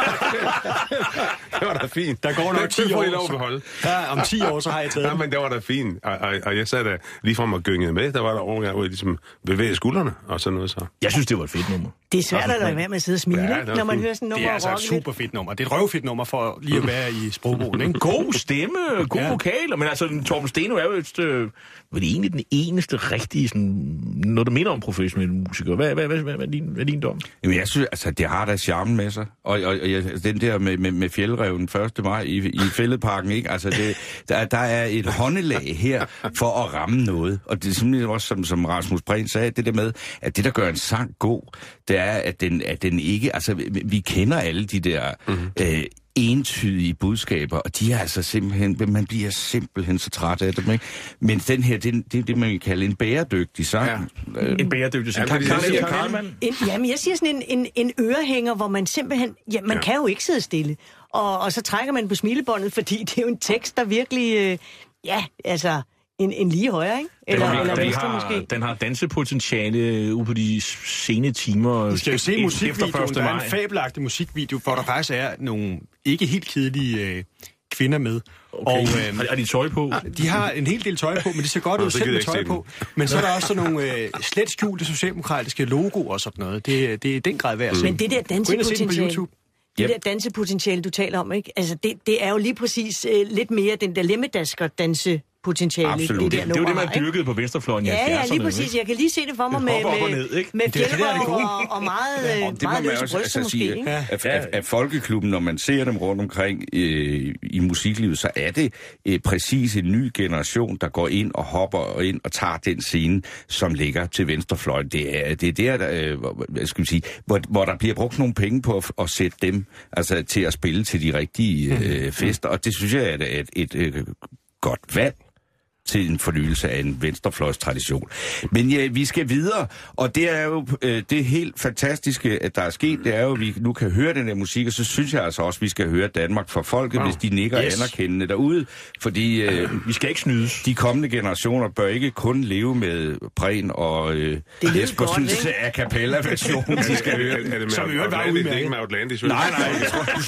Det var da fint. Der går nok ti år. I lov at beholde. Ja, om ti år, så har jeg taget. Ja, men det var da fint. Og, og, og jeg sad der lige frem og gyngede med. Der var der overgang, hvor jeg ligesom bevægede skuldrene og sådan noget så. Jeg synes, det var et fedt nummer. Det er svært at lade være med at sidde og smile, Ja, ja, når man fint. hører sådan nummer. Det er altså et super fedt nummer. Det er et røvfedt nummer for lige at være i sprogbrugen, ikke? God stemme, gode Ja. vokaler, men altså, Torben Steno er jo et, øh, var det egentlig den eneste rigtige, sådan, noget der minder om professionelle musikere. Hvad, hvad, hvad, hvad, hvad, er din, hvad er din dom? Jamen, jeg synes, altså, det har da charmen med sig. Og, og, og jeg, den der med, med, med fjeldreven første maj i, i Fælledparken, ikke? Altså, det, der, der er et håndelag her for at ramme noget. Og det er simpelthen også, som, som Rasmus Prehn sagde, det der med, at det, der gør en sang god, det er, at den, at den ikke... Altså, vi, vi kender alle de der... Mm-hmm. Øh, entydige budskaber, og de er altså simpelthen, man bliver simpelthen så træt af dem, ikke? Men den her, det er det, det, man kan kalde en bæredygtig sang. Ja. Øh, en bæredygtig sang. Ja, Kan, det- kan, det- kan, kan, kan, En, jamen, jeg siger sådan en, en, en ørehænger, hvor man simpelthen... Ja, man ja. kan jo ikke sidde stille. Og, og så trækker man på smilebåndet, fordi det er jo en tekst, der virkelig... Øh, ja, altså... En, en lige højre, ikke? Eller, den har, eller den venstre har, måske. Den har dansepotentiale ude på de sene timer. Du skal jo se efter musikvideoen. første Der er maj. en fabelagtig musikvideo, hvor der faktisk er nogle ikke helt kedelige øh, kvinder med. Okay. Og, øh, Har de tøj på? de har en hel del tøj på, men de ser godt Nå, ud så selv gider med jeg tøj ikke se på. Men så er der også sådan nogle øh, slet skjulte socialdemokratiske logoer og sådan noget. Det, det er i den grad værd at se. Men det der Gå ind og se den på dansepotentiale... YouTube. Det Yep. der dansepotentiale, du taler om, ikke? Altså, det, det er jo lige præcis øh, lidt mere den der lemmedasker dansepotentiale. Absolut. Det, der Det er jo det, man nummer, ikke? dyrkede på venstrefløjen i Ja, ja, halvfjerdserne. lige præcis. Jeg kan lige se det for mig Det med, hopper op og med, ned, ikke? med det er det, der er det fjellerøv gode. og, og meget, Og øh, det må meget man løse også bryster altså måske, sige, ikke? at, at, at Folkeklubben, når man ser dem rundt omkring øh, i musiklivet, så er det øh, præcis en ny generation, der går ind og hopper og ind og tager den scene, som ligger til venstrefløjen. Det er, det er der, der øh, hvad skal man sige, hvor, hvor der bliver brugt nogle penge på at, at sætte dem altså, til at spille til de rigtige øh, fester, og det synes jeg er et, et, et, et godt valg til en fornyelse af en venstrefløjstradition. Men ja, vi skal videre, og det er jo øh, det helt fantastiske, at der er sket, det er jo, at vi nu kan høre den her musik, og så synes jeg altså også, at vi skal høre Danmark for folket, Wow. hvis de nikker Yes. anerkendende derude, fordi øh, Vi skal ikke snydes. de kommende generationer bør ikke kun leve med Prehn og øh, Det lyder Espersens godt, ikke? a cappella-version, de skal Er, høre. er det med Som i øvrigt var Outlandish? Det er udmærket. ikke med Outlandish, vel? Nej, nej, jeg tror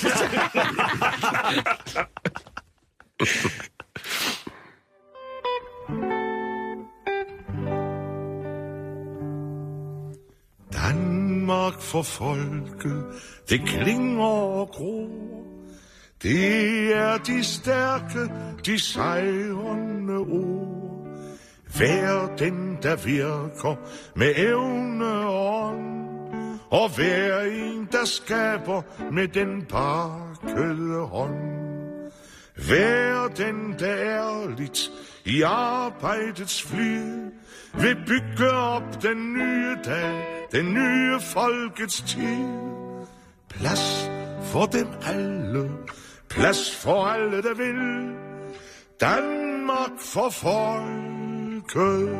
Danmark for folket, det klinger og gror. Det er de stærke, de sejrende ord. Hver den, der virker med evne og ånd. Og hver en, der skaber med den pakkede hånd. Hver den, der ærligt i arbejdets flid vil bygge op den nye dag, den nye folkets tid. Plads for dem alle, plads for alle, der vil. Danmark for folket.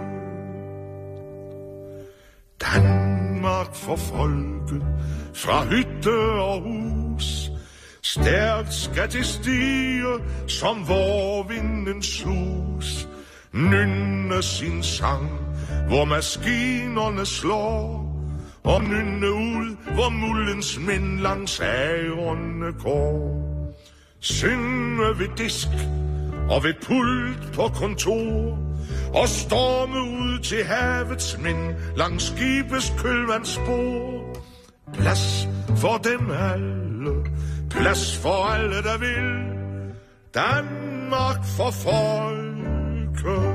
Danmark for folket, fra hytte og hus. Stærkt skal det stige, som vorvindens sus. Nynne sin sang, hvor maskinerne slår. Og nynne ud, hvor muldens mænd langs ærerne går. Synge ved disk og ved pult på kontor. Og storme ud til havets mænd langs skibes kølvandsspor. Plads for dem alle, plads for alle, der vil. Danmark for folket.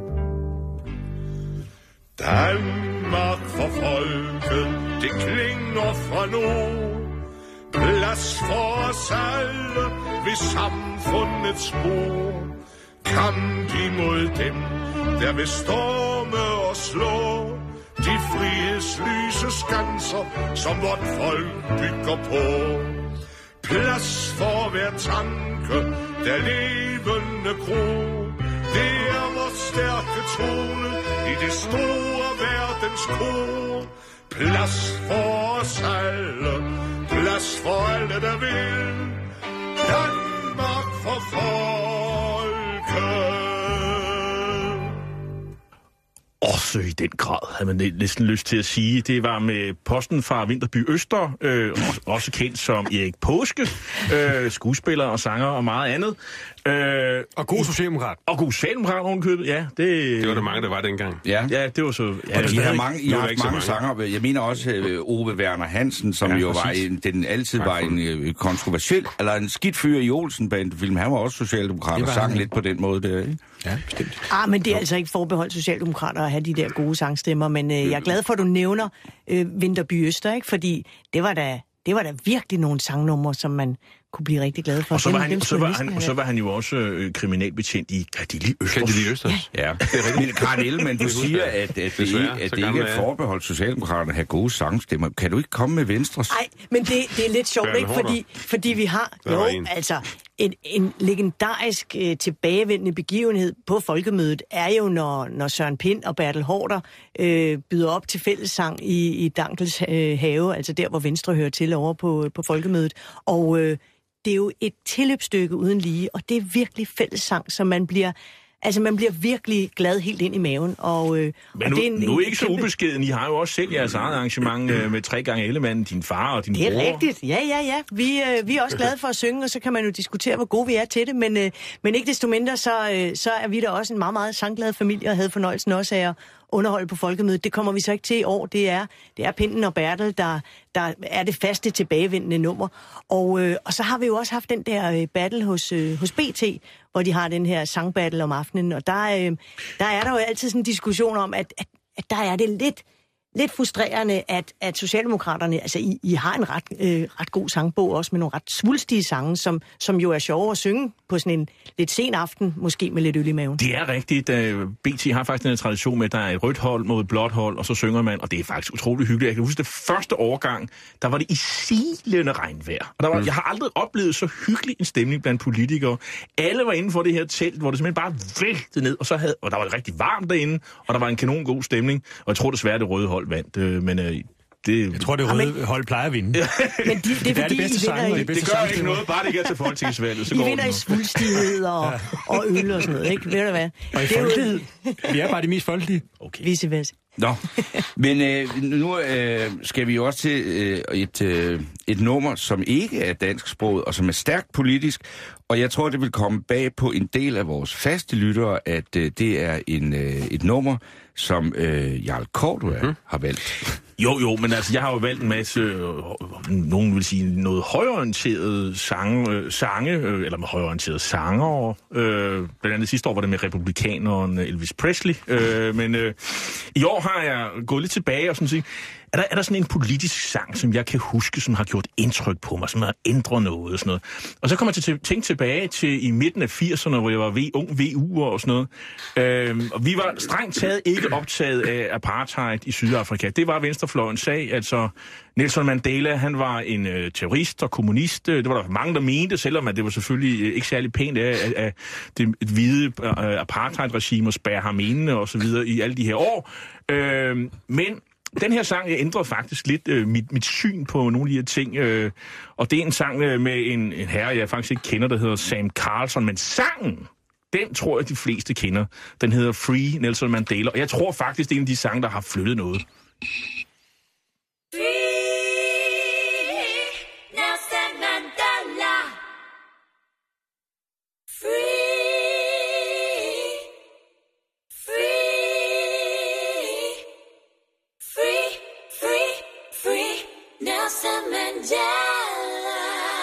Danmark for folket, det klinger fra nu. Plads for os alle ved samfundets spor. Kamp imod dem, der vil storme og slå de frihedslyse skanser, som vort folk bygger på. Plads for hver tanke, der levende gro. Det er vores stærke trone i det store verdens kor. Plads for os alle, plads for alle, der vil. Danmark for folket. Også i den grad, havde man næsten lyst til at sige. Det var med posten fra Vinterby Øster, øh, også kendt som Erik Påske, øh, skuespiller og sanger og meget andet. Øh, og god socialdemokrat. Og god socialdemokrat ovenkøbet, ja. Det, det var der mange, der var dengang. Ja, ja det var så... Ja, og de har mange, I har haft mange, mange sanger. Jeg mener også uh, Ove Werner Hansen, som ja, jo var en, den altid var en uh, kontroversiel, eller en skidt fyr i Olsen-bandefilm. Han var også socialdemokrat og sang lidt på den måde der, ikke? Ja, bestemt. Ah, men det er altså ikke forbeholdt socialdemokrater at have de der gode sangstemmer, men øh, jeg er glad for, at du nævner øh, Vinterby Øster, ikke? Fordi det var da, det var da virkelig nogle sangnumre, som man kunne blive rigtig glad for. Og så var, han, så var, han, og så var han jo også øh, kriminalbetjent i Kadili Østers. Kadili Østers. Ja, ja. Det er rigtigt. Men Karen Ellemann, du siger, at, at, det, Desværre, at det ikke er forbeholdt socialdemokraterne at have gode sangstemmer. Kan du ikke komme med Venstres? Nej, men det, det er lidt sjovt, ikke? Fordi, fordi vi har jo altså en, en legendarisk øh, tilbagevendende begivenhed på folkemødet, er jo, når, når Søren Pind og Bertel Haarder øh, byder op til fællessang i, i Dankels øh, have, altså der, hvor Venstre hører til over på, på folkemødet. Og øh, det er jo et tilløbsstykke uden lige, og det er virkelig fællessang, som man bliver... Altså, man bliver virkelig glad helt ind i maven. Og, øh, Men og nu, det er en, nu er en ikke så kæmpe... ubeskeden. I har jo også selv jeres eget arrangement øh, med tre gange Ellemann, din far og din bror. Det er bror. Rigtigt. Ja, ja, ja. Vi, øh, vi er også glade for at synge, og så kan man jo diskutere, hvor gode vi er til det. Men, øh, men ikke desto mindre, så, øh, så er vi da også en meget, meget sangglad familie, og havde fornøjelsen også af at underholde på folkemødet. Det kommer vi så ikke til i år. Det er, det er Pinden og Bertel, der, der er det faste tilbagevendende nummer. Og, øh, og så har vi jo også haft den der øh, battle hos, øh, hos B T, hvor de har den her sangbattle om aftenen. Og der, øh, der er der jo altid sådan en diskussion om, at, at, at der er det lidt... lidt frustrerende, at, at Socialdemokraterne, altså I, I har en ret, øh, ret god sangbog også med nogle ret svulstige sange, som, som jo er sjove at synge på sådan en lidt sen aften, måske med lidt øl i maven. Det er rigtigt. B T har faktisk en tradition med, at der er et rødt hold mod et blåt hold, og så synger man, og det er faktisk utroligt hyggeligt. Jeg kan huske det første årgang, der var det i silende regnvejr. Og der var, mm. jeg har aldrig oplevet så hyggelig en stemning blandt politikere. Alle var inden for det her telt, hvor det simpelthen bare væltede ned, og, så havde, og der var det rigtig varmt derinde, og der var en kanon god stemning, og jeg tror desværre, det røde hold vandt, øh, men øh, det... Jeg tror, det røde Amen. hold plejer at vinde. Men de, det, det er, det er fordi, de bedste sange, det, det gør ikke noget, bare det ikke er til folketingsvalget. Så I går vinder i svulstighed og, ja. og øl og sådan noget, ikke? Ved du hvad? Og i folkelighed. Vi er bare de mest folkelige. Okay. Vise vise. Nå, men øh, nu øh, skal vi jo også til øh, et, øh, et nummer, som ikke er dansksproget, og som er stærkt politisk, og jeg tror, det vil komme bag på en del af vores faste lyttere, at øh, det er en, øh, et nummer, som øh, Jarl Cordua mm-hmm. har valgt. Jo, jo, men altså, jeg har jo valgt en masse, øh, nogen vil sige, noget højorienterede sange, øh, sange øh, eller med højorienterede sanger. Øh, blandt andet sidste år var det med republikaneren Elvis Presley. Øh, men øh, i år har jeg gået lidt tilbage og sådan sige, er der, er der sådan en politisk sang, som jeg kan huske, som har gjort indtryk på mig, som har ændret noget og sådan noget. Og så kommer jeg til at tænke tilbage til i midten af firserne, hvor jeg var v, ung V U'er og sådan noget. Øh, og vi var strengt taget ikke optaget af apartheid i Sydafrika. Det var venstrefløjens sag. Altså, Nelson Mandela, han var en øh, terrorist og kommunist. Det var der mange, der mente, selvom at det var selvfølgelig øh, ikke særlig pænt af, af, af det hvide øh, apartheid-regime at spærre ham inde og så videre i alle de her år. Øh, men den her sang ændrede faktisk lidt øh, mit, mit syn på nogle af de her ting. Øh, og det er en sang øh, med en, en herre, jeg faktisk ikke kender, der hedder Sam Carlson. Men sangen, den tror jeg, de fleste kender. Den hedder Free Nelson Mandela. Og jeg tror faktisk, det er en af de sange, der har flyttet noget. Now Nelson Mandela.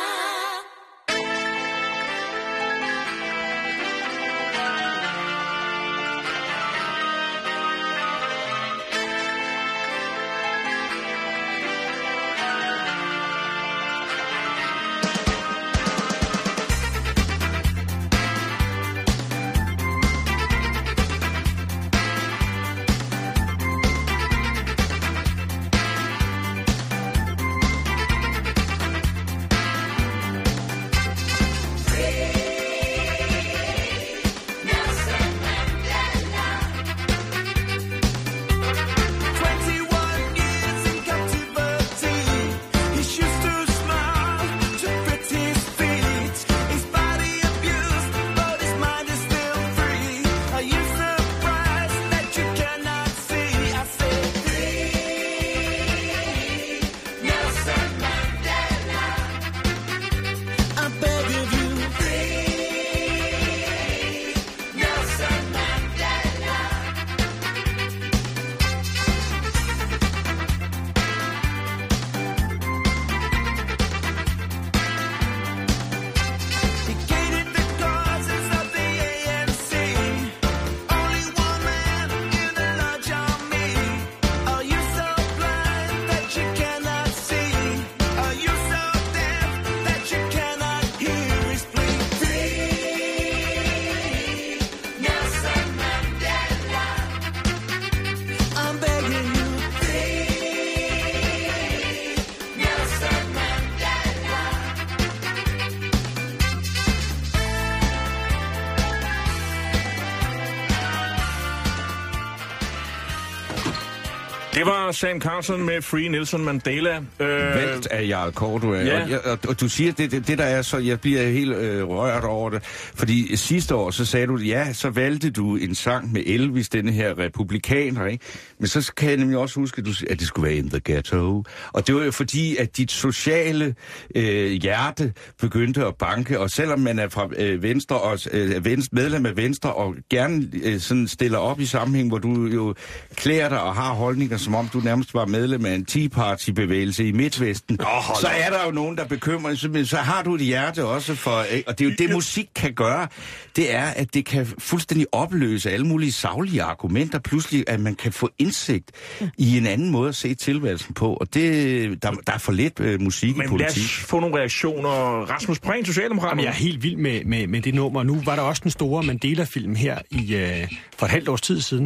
Det var Sam Carlson med Free Nelson Mandela. Øh, Valgt af Jarl Cordua. Ja. Og, jeg, og, og du siger, det, det, det der er så, jeg bliver helt øh, rørt over det, fordi sidste år, så sagde du, ja, så valgte du en sang med Elvis, denne her republikaner, ikke? Men så kan jeg nemlig også huske, at, du, at det skulle være In the Ghetto. Og det var jo fordi, at dit sociale øh, hjerte begyndte at banke, og selvom man er fra øh, Venstre og øh, venstre, medlem af Venstre, og gerne øh, sådan stiller op i sammenhæng, hvor du jo klæder dig og har holdninger, som om du nærmest var medlem af en Tea Party-bevægelse i Midtvesten, oh, så er der jo nogen, der bekymrer sig. Så har du et hjerte også for... Og det er jo det, musik kan gøre, det er, at det kan fuldstændig opløse alle mulige saglige argumenter. Pludselig, at man kan få indsigt i en anden måde at se tilværelsen på. Og det, der, der er for lidt uh, musik Men i politik. lad os få nogle reaktioner. Rasmus Prehn, Socialdemokraterne. Jeg er helt vild med, med, med det nummer. Nu var der også den store Mandela-film her i, uh, for et halvt års tid siden.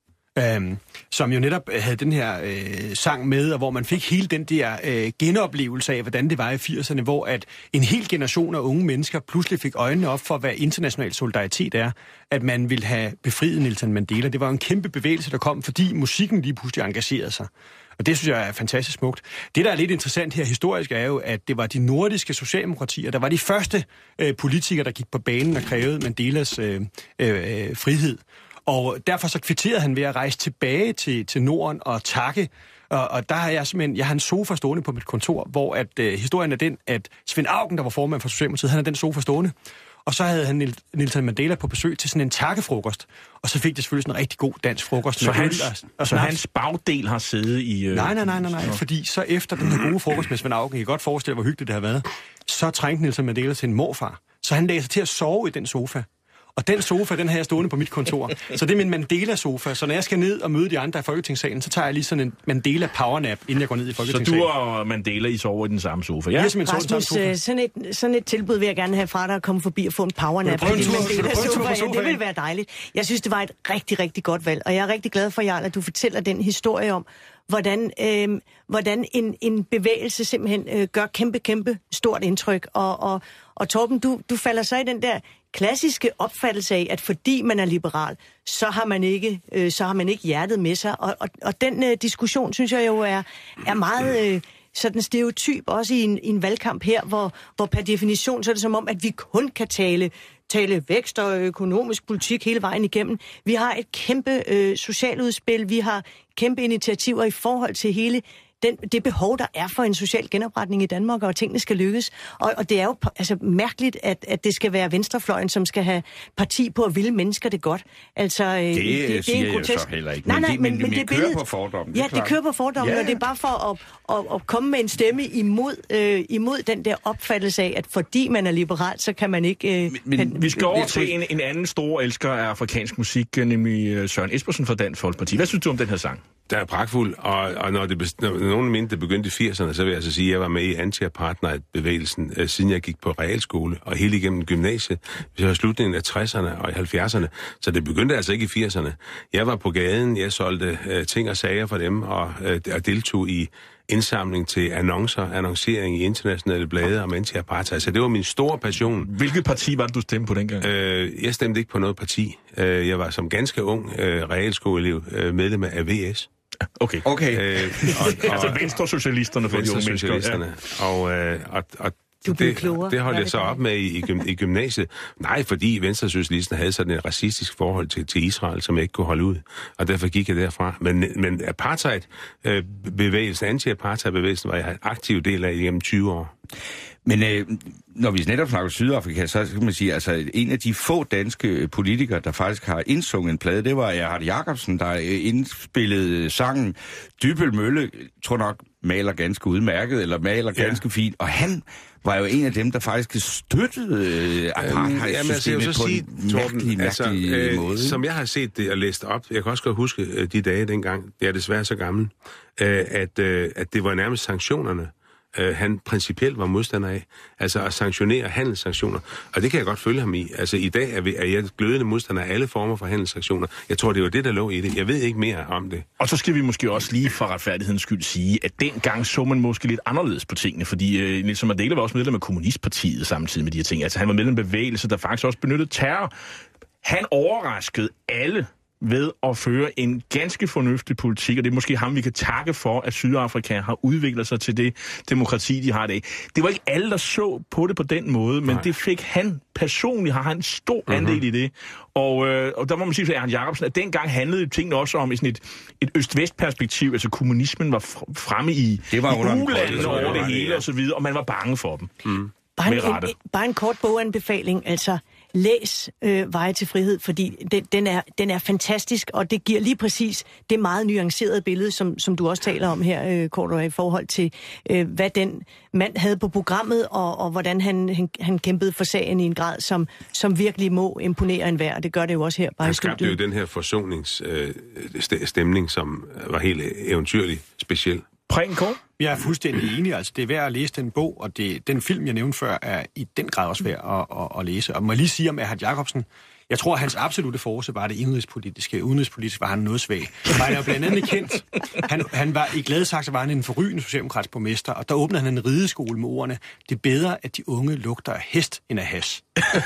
Øhm, som jo netop havde den her øh, sang med, og hvor man fik hele den der øh, genoplevelse af, hvordan det var i firserne, hvor at en hel generation af unge mennesker pludselig fik øjnene op for, hvad international solidaritet er, at man ville have befriet Nelson Mandela. Det var en kæmpe bevægelse, der kom, fordi musikken lige pludselig engagerede sig. Og det synes jeg er fantastisk smukt. Det, der er lidt interessant her historisk, er jo, at det var de nordiske socialdemokratier, der var de første øh, politikere, der gik på banen og krævede Mandelas øh, øh, frihed. Og derfor så kvitterede han ved at rejse tilbage til, til Norden og takke. Og, og der har jeg simpelthen, jeg har en sofa stående på mit kontor, hvor at, øh, historien er den, at Svend Auken, der var formand for Socialdemokratiet, han havde den sofa stående. Og så havde han Nelson Mandela på besøg til sådan en takkefrokost. Og så fik det selvfølgelig sådan en rigtig god dansk frokost. Så, hans, og, og så hans bagdel har siddet i... Øh... Nej, nej, nej, nej, nej. Fordi så efter den her gode frokost med Svend Auken, jeg kan godt forestille, hvor hyggeligt det har været, så trængte Nelson Mandela til en morfar. Så han lagde sig til at sove i den sofa. Og den sofa, den har jeg stående på mit kontor. Så det er min Mandela-sofa. Så når jeg skal ned og møde de andre i Folketingssalen, så tager jeg lige sådan en Mandela-powernap, inden jeg går ned i Folketingssalen. Så du og Mandela, I sover i den samme sofa? Ja, Rasmus, sådan et, sådan et tilbud vil jeg gerne have fra dig at komme forbi og få en powernap. Ja, det vil være dejligt. Jeg synes, det var et rigtig, rigtig godt valg. Og jeg er rigtig glad for, Jarl, at du fortæller den historie om, hvordan, øh, hvordan en, en bevægelse simpelthen øh, gør kæmpe, kæmpe stort indtryk. Og, og, og Torben, du, du falder så i den der klassiske opfattelse af, at fordi man er liberal, så har man ikke, øh, så har man ikke hjertet med sig. Og, og, og den øh, diskussion, synes jeg jo, er, er meget øh, sådan stereotyp, også i en, i en valgkamp her, hvor, hvor per definition, så er det som om, at vi kun kan tale tale vækst og økonomisk politik hele vejen igennem. Vi har et kæmpe øh, socialudspil, vi har kæmpe initiativer i forhold til hele den, det behov, der er for en social genopretning i Danmark, og at tingene skal lykkes. Og, og det er jo altså, mærkeligt, at, at det skal være venstrefløjen, som skal have parti på at ville mennesker det godt. Altså, det, det, det, siger det er en grotesk... jeg så heller ikke. Nej, nej, men, men, men, men, men det kører billede... på fordommen. Ja, det kører på fordommen, ja, ja. og det er bare for at, at, at komme med en stemme imod, øh, imod den der opfattelse af, at fordi man er liberal, så kan man ikke... Øh, men, men, vi skal over jeg til en, en anden stor elsker af afrikansk musik, nemlig Søren Espersen fra Dansk Folkeparti. Hvad synes du om den her sang? Der er pragtfuld, og, og når, det, når nogen mente, det begyndte i firserne, så vil jeg altså sige, at jeg var med i anti-apartheid-bevægelsen, øh, siden jeg gik på realskole, og hele igennem gymnasiet. Vi var slutningen af tresserne og i halvfjerdserne, så det begyndte altså ikke i firserne. Jeg var på gaden, jeg solgte øh, ting og sager for dem, og, øh, og deltog i indsamling til annoncer, annoncering i internationale blade om anti-apartheid. Så det var min store passion. Hvilket parti var det, du stemte på dengang? Øh, jeg stemte ikke på noget parti. Øh, jeg var som ganske ung øh, realskoleelev øh, medlem af V S. Okay. okay. Øh, og, og, altså Venstresocialisterne for de unge mennesker. Ja. Og, øh, og, og Du det, klogere. det holdt jeg så op med i, i, gym, i gymnasiet. Nej, fordi venstresocialisterne havde sådan et racistisk forhold til, til Israel, som jeg ikke kunne holde ud. Og derfor gik jeg derfra. Men, men apartheid-bevægelsen, anti-apartheid-bevægelsen, var jeg en aktiv del af i gennem tyve år. Men øh, når vi netop snakker Sydafrika, så kan man sige, altså en af de få danske politikere, der faktisk har indsunget en plade, det var Erhard Jacobsen, der indspillede sangen Dybbøl Mølle, tror nok maler ganske udmærket, eller maler ja. ganske fint, og han var jo en af dem, der faktisk støttede apartheidsystemet altså, på sige, en mærkelig, altså, mærkelig øh, måde. Som jeg har set det og læst op, jeg kan også godt huske øh, de dage dengang, jeg er desværre så gammel, øh, at, øh, at det var nærmest sanktionerne, øh, han principielt var modstander af. Altså at sanktionere handelssanktioner. Og det kan jeg godt følge ham i. Altså i dag er, vi, er jeg glødende modstander af alle former for handelssanktioner. Jeg tror, det var det, der lå i det. Jeg ved ikke mere om det. Og så skal vi måske også lige for retfærdighedens skyld sige, at dengang så man måske lidt anderledes på tingene, fordi øh, Nelson Mandela var også medlem af Kommunistpartiet samtidig med de her ting. Altså han var medlem af en bevægelse, der faktisk også benyttede terror. Han overraskede alle ved at føre en ganske fornuftig politik, og det er måske ham, vi kan takke for, at Sydafrika har udviklet sig til det demokrati, de har i dag. Det var ikke alle, der så på det på den måde, men Nej. det fik han personligt, har han en stor mm-hmm. andel i det. Og, øh, og der må man sige til Erhard Jacobsen, at dengang handlede tingene også om sådan et, et øst-vest-perspektiv, altså kommunismen var fremme i ulandene over det hele og så videre, og man var bange for dem. Mm. Bare en, en, bare en kort boganbefaling, altså læs øh, Veje til frihed, fordi den, den, er, den er fantastisk, og det giver lige præcis det meget nuancerede billede, som, som du også taler om her, øh, Cordua, i forhold til, øh, hvad den mand havde på programmet, og, og hvordan han, han, han kæmpede for sagen i en grad, som, som virkelig må imponere enhver, og det gør det jo også her bare i studiet. Han skabte jo den her forsoningsstemning, øh, som var helt eventyrlig speciel. Preben, jeg er fuldstændig enig. Altså, det er værd at læse den bog, og det, den film, jeg nævnte før, er i den grad også værd at, at, at læse. Og må jeg lige sige om Erhard Jacobsen, jeg tror, at hans absolutte force var det indenrigspolitiske. Udenrigspolitisk var han noget svag. Han er jo blandt andet kendt. Han, han var, i Gladsaxe var han en forrygende socialdemokratisk borgmester, og der åbnede han en rideskole med ordene: det er bedre, at de unge lugter af hest end af hash.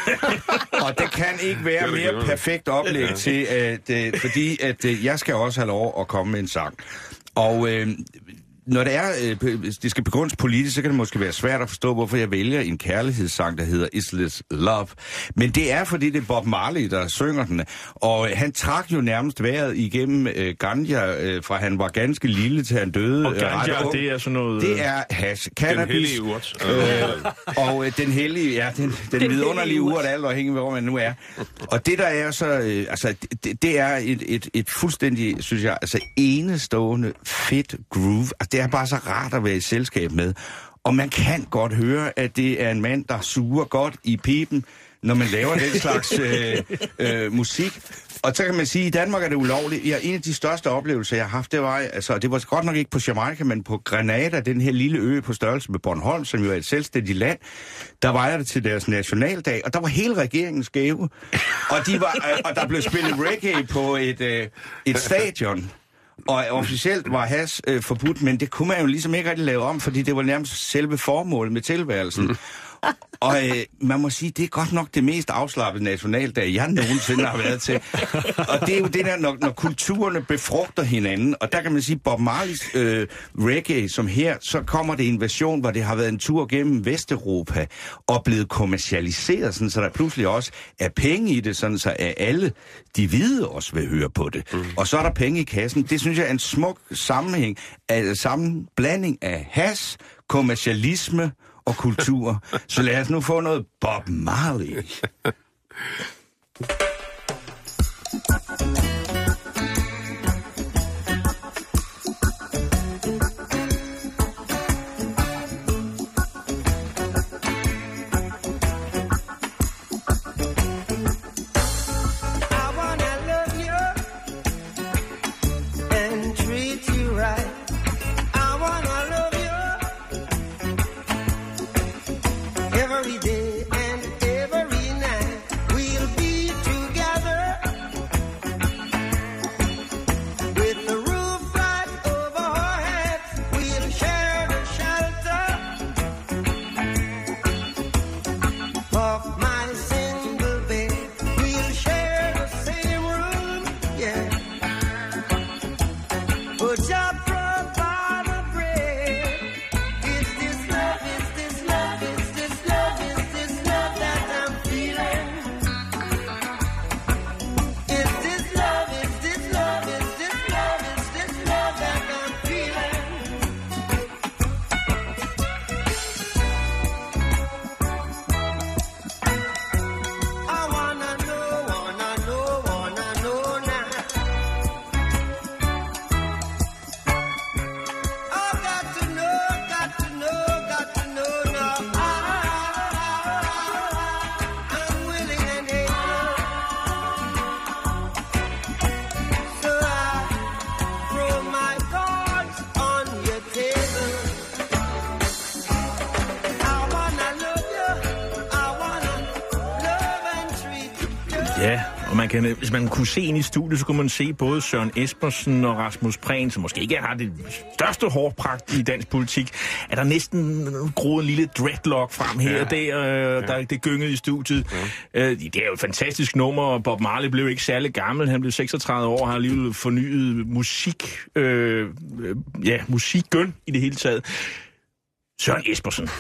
Og det kan ikke være mere perfekt oplæg til, at, uh, fordi at, uh, jeg skal også have lov at komme med en sang. Og uh, når det er, øh, det skal begrundes politisk, så kan det måske være svært at forstå, hvorfor jeg vælger en kærlighedssang, der hedder Is This Love. Men det er, fordi det er Bob Marley, der synger den. Og han trak jo nærmest vejret igennem øh, ganja, øh, fra han var ganske lille til han døde. Og ganja, øh, det er sådan noget... Det er hash, cannabis. Den hellige urt. Øh, og øh, den hellige, ja, den, den, den vidunderlige urt, alt afhængig af, hvor man nu er. Og det, der er så, øh, altså, det, det er et, et, et fuldstændig, synes jeg, altså enestående fedt groove. Altså, det er bare så rart at være i selskab med. Og man kan godt høre, at det er en mand, der suger godt i pipen, når man laver den slags øh, øh, musik. Og så kan man sige, at i Danmark er det ulovligt. Ja, en af de største oplevelser, jeg har haft, det var, altså, det var godt nok ikke på Jamaica, men på Grenada, den her lille ø på størrelse med Bornholm, som jo er et selvstændigt land. Der var jeg det til deres nationaldag, og der var hele regeringen skæve. Og, de var, og der blev spillet reggae på et, øh, et stadion. Og officielt var hash øh, forbudt, men det kunne man jo ligesom ikke rigtig lave om, fordi det var nærmest selve formålet med tilværelsen. Mm. Og øh, man må sige, det er godt nok det mest afslappede nationaldag, jeg nogensinde har været til. Og det er jo det der, når, når kulturerne befrugter hinanden. Og der kan man sige, Bob Marleys øh, reggae, som her, så kommer det en version, hvor det har været en tur gennem Vesteuropa og blevet kommercialiseret, sådan, så der pludselig også er penge i det, sådan, så at alle de hvide også vil høre på det. Mm. Og så er der penge i kassen. Det synes jeg er en smuk sammenhæng, af, sammenblanding af has, kommercialisme og kultur. Så lad os nu få noget Bob Marley. Ja, og man kan, hvis man kunne se ind i studiet, så kunne man se både Søren Espersen og Rasmus Prehn, som måske ikke har det største hårpragt i dansk politik, er der næsten groet en lille dreadlock frem her og der, øh, der det gyngede i studiet. Ja. Øh, det er jo et fantastisk nummer, og Bob Marley blev ikke særlig gammel. Han blev seksogtredive år og har alligevel fornyet musik, øh, ja, musikken i det hele taget. Søren Espersen.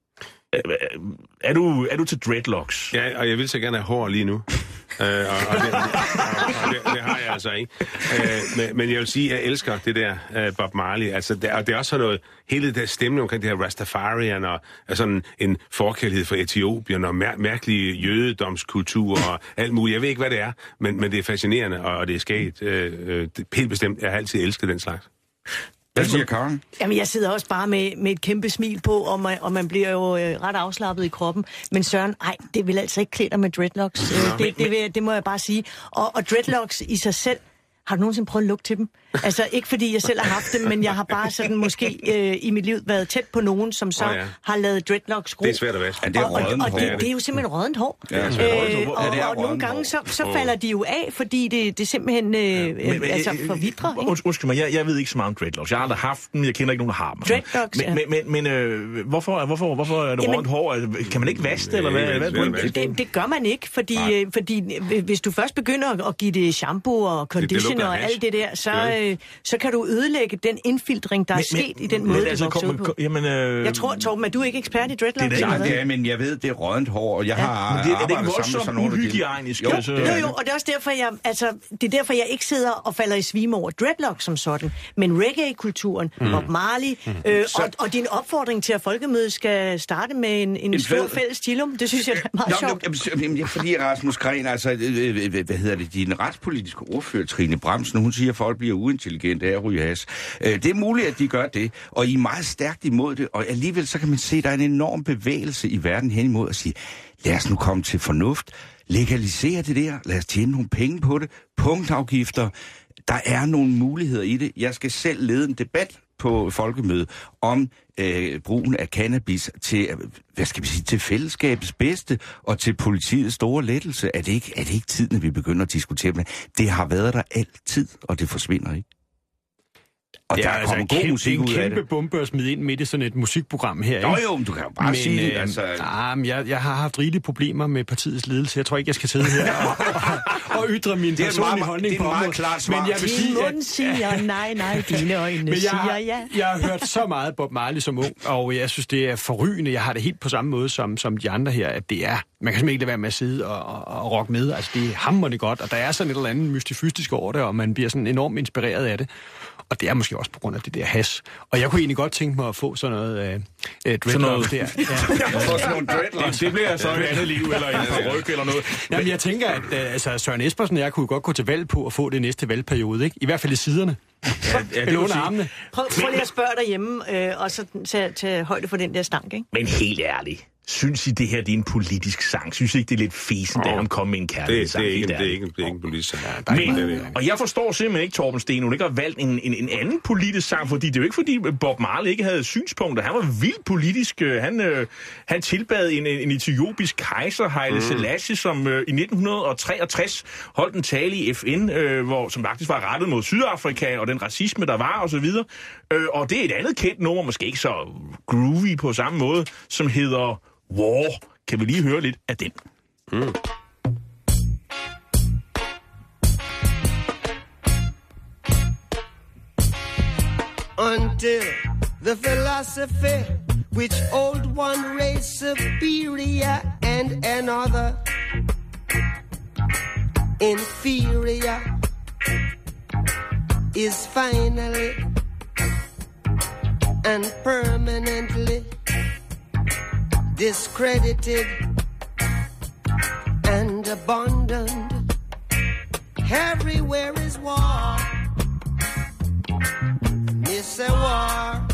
Er du, er du til dreadlocks? Ja, og jeg vil så gerne have hår lige nu. uh, og, og, det, og, og det, det har jeg altså ikke. Uh, men, men jeg vil sige, at jeg elsker det der uh, Bob Marley. Altså, det, og det er også sådan noget, hele det stemning omkring det her Rastafarian, og, og sådan en forkærlighed for Etiopien, og mær- mærkelige jødedomskultur, og alt muligt. Jeg ved ikke, hvad det er, men, men det er fascinerende, og, og det er skægt. Uh, uh, helt bestemt, jeg har altid elsket den slags. Hvad siger Karen? Jamen, jeg sidder også bare med, med et kæmpe smil på, og man, og man bliver jo øh, ret afslappet i kroppen. Men Søren, ej, det vil altså ikke klæde dig med dreadlocks. Øh, det, det, vil, det må jeg bare sige. Og, og dreadlocks i sig selv, har du nogensinde prøvet at lugte til dem? Altså, ikke fordi jeg selv har haft dem, men jeg har bare sådan måske øh, i mit liv været tæt på nogen, som så oh, ja. har lavet dreadlocks gro. Det er svært at vaske. Ja, det er og, og, og det, det er jo simpelthen råddent hår. Ja, øh, og, ja, og, og nogle gange så, så falder de jo af, fordi det, det simpelthen øh, ja. men, men, altså forvidrer. Und, undskyld mig, jeg, jeg ved ikke så meget om dreadlocks. Jeg har aldrig haft dem, jeg kender ikke nogen, der har dem. Dreadlocks, men, ja. Men, men øh, hvorfor, hvorfor, hvorfor er det råddent hår? Kan man ikke vaske det, eller hvad? hvad, hvad det, det gør man ikke, fordi, øh, fordi hvis du først begynder at give det shampoo og conditioner og alt det der, så, øh, så kan du ødelægge den indfiltring, der er men, sket i den måde, altså, det vokser ud på. Jamen, øh... Jeg tror, Torben, er du ikke ekspert i dreadlocks? Det er det, men jeg ved, det er råddent hår, og jeg ja. har det, arbejdet sammen med sådan nogle, uhygienisk, jo, altså. jo, jo, og det er også derfor, jeg, altså, det er derfor, jeg ikke sidder og falder i svime over dreadlocks som sådan, men reggae-kulturen, mm. Bob Marley, mm. øh, så... og, og din opfordring til, at folkemødet skal starte med en, en, en stor fed... fælles stilum, det synes jeg er meget Nå, sjovt. Jamen, jamen, fordi Rasmus Gren, altså, hvad hedder det, din retspolitiske ordfører, Trine Bramsen, hun siger, at folk bliver uintelligente af at ryge has. Det er muligt, at de gør det, og I er meget stærkt imod det, og alligevel så kan man se, at der er en enorm bevægelse i verden hen imod at sige, lad os nu komme til fornuft, legalisere det der, lad os tjene nogle penge på det, punktafgifter, der er nogle muligheder i det. Jeg skal selv lede en debat på folkemødet om øh, brugen af cannabis til, hvad skal vi sige, til fællesskabets bedste og til politiets store lettelse. Er det ikke, er det ikke tiden, at vi begynder at diskutere det? Det har været der altid, og det forsvinder ikke. Og det der er er altså kommet en god kæmpe, musik ud en af kæmpe det. bombe at smide ind midt i sådan et musikprogram her. Jo ikke? jo, men du kan jo bare men, sige det. Øh, Altså... ah, men jeg, jeg har haft rigelige problemer med partiets ledelse. Jeg tror ikke, jeg skal sidde her og, og, og ytre min personlige holdning det er på meget området. klart svar. Men jeg vil Din sige, mund siger nej, nej, dine øjne men jeg, siger har, ja. jeg har hørt så meget Bob Marley som ung, og jeg synes, det er forrygende. Jeg har det helt på samme måde som, som de andre her, at det er, man kan simpelthen ikke lade være med at sidde og, og, og rocke med. Altså, det er hamrende godt, og der er sådan et eller andet mystifystisk over det, og man bliver sådan enormt inspireret af det. Og det er måske også på grund af det der has. Og jeg kunne egentlig godt tænke mig at få sådan noget øh, øh, dreadlocks der. Ja. sådan nogle dreadlocks. Det bliver så et andet liv, eller en forryg, eller noget. Jamen, jeg tænker, at øh, altså, Søren Espersen og jeg kunne godt gå til valg på at få det næste valgperiode, ikke? I hvert fald i siderne. Ja, ja, Eller under armene. Prøv, prøv lige at spørge derhjemme, øh, og så tage, tage højde for den der stank, ikke? Men helt ærligt, synes I, det her det er en politisk sang? Synes I ikke, det er lidt fesen, da han kom med en Det, kærlighedssang? det, er ikke, Helt det, er ærligt. ikke, det er ikke en politisk sang. Men, og jeg forstår simpelthen ikke, Torben Steen, hun ikke har valgt en, en, en anden politisk sang, fordi det er jo ikke, fordi Bob Marley ikke havde synspunkter. Han var vildt politisk. Han, øh, han tilbad en, en etiopisk kejser, Haile Selassie, som øh, i nitten treogtres holdt en tale i F N, øh, hvor, som faktisk var rettet mod Sydafrika og den racisme, der var osv. Øh, og det er et andet kendt nummer, måske ikke så groovy på samme måde, som hedder War. Kan vi lige høre lidt af den? Mm. Until the philosophy which old one race superior and another inferior is finally and permanently discredited and abandoned. Everywhere is war. It's a war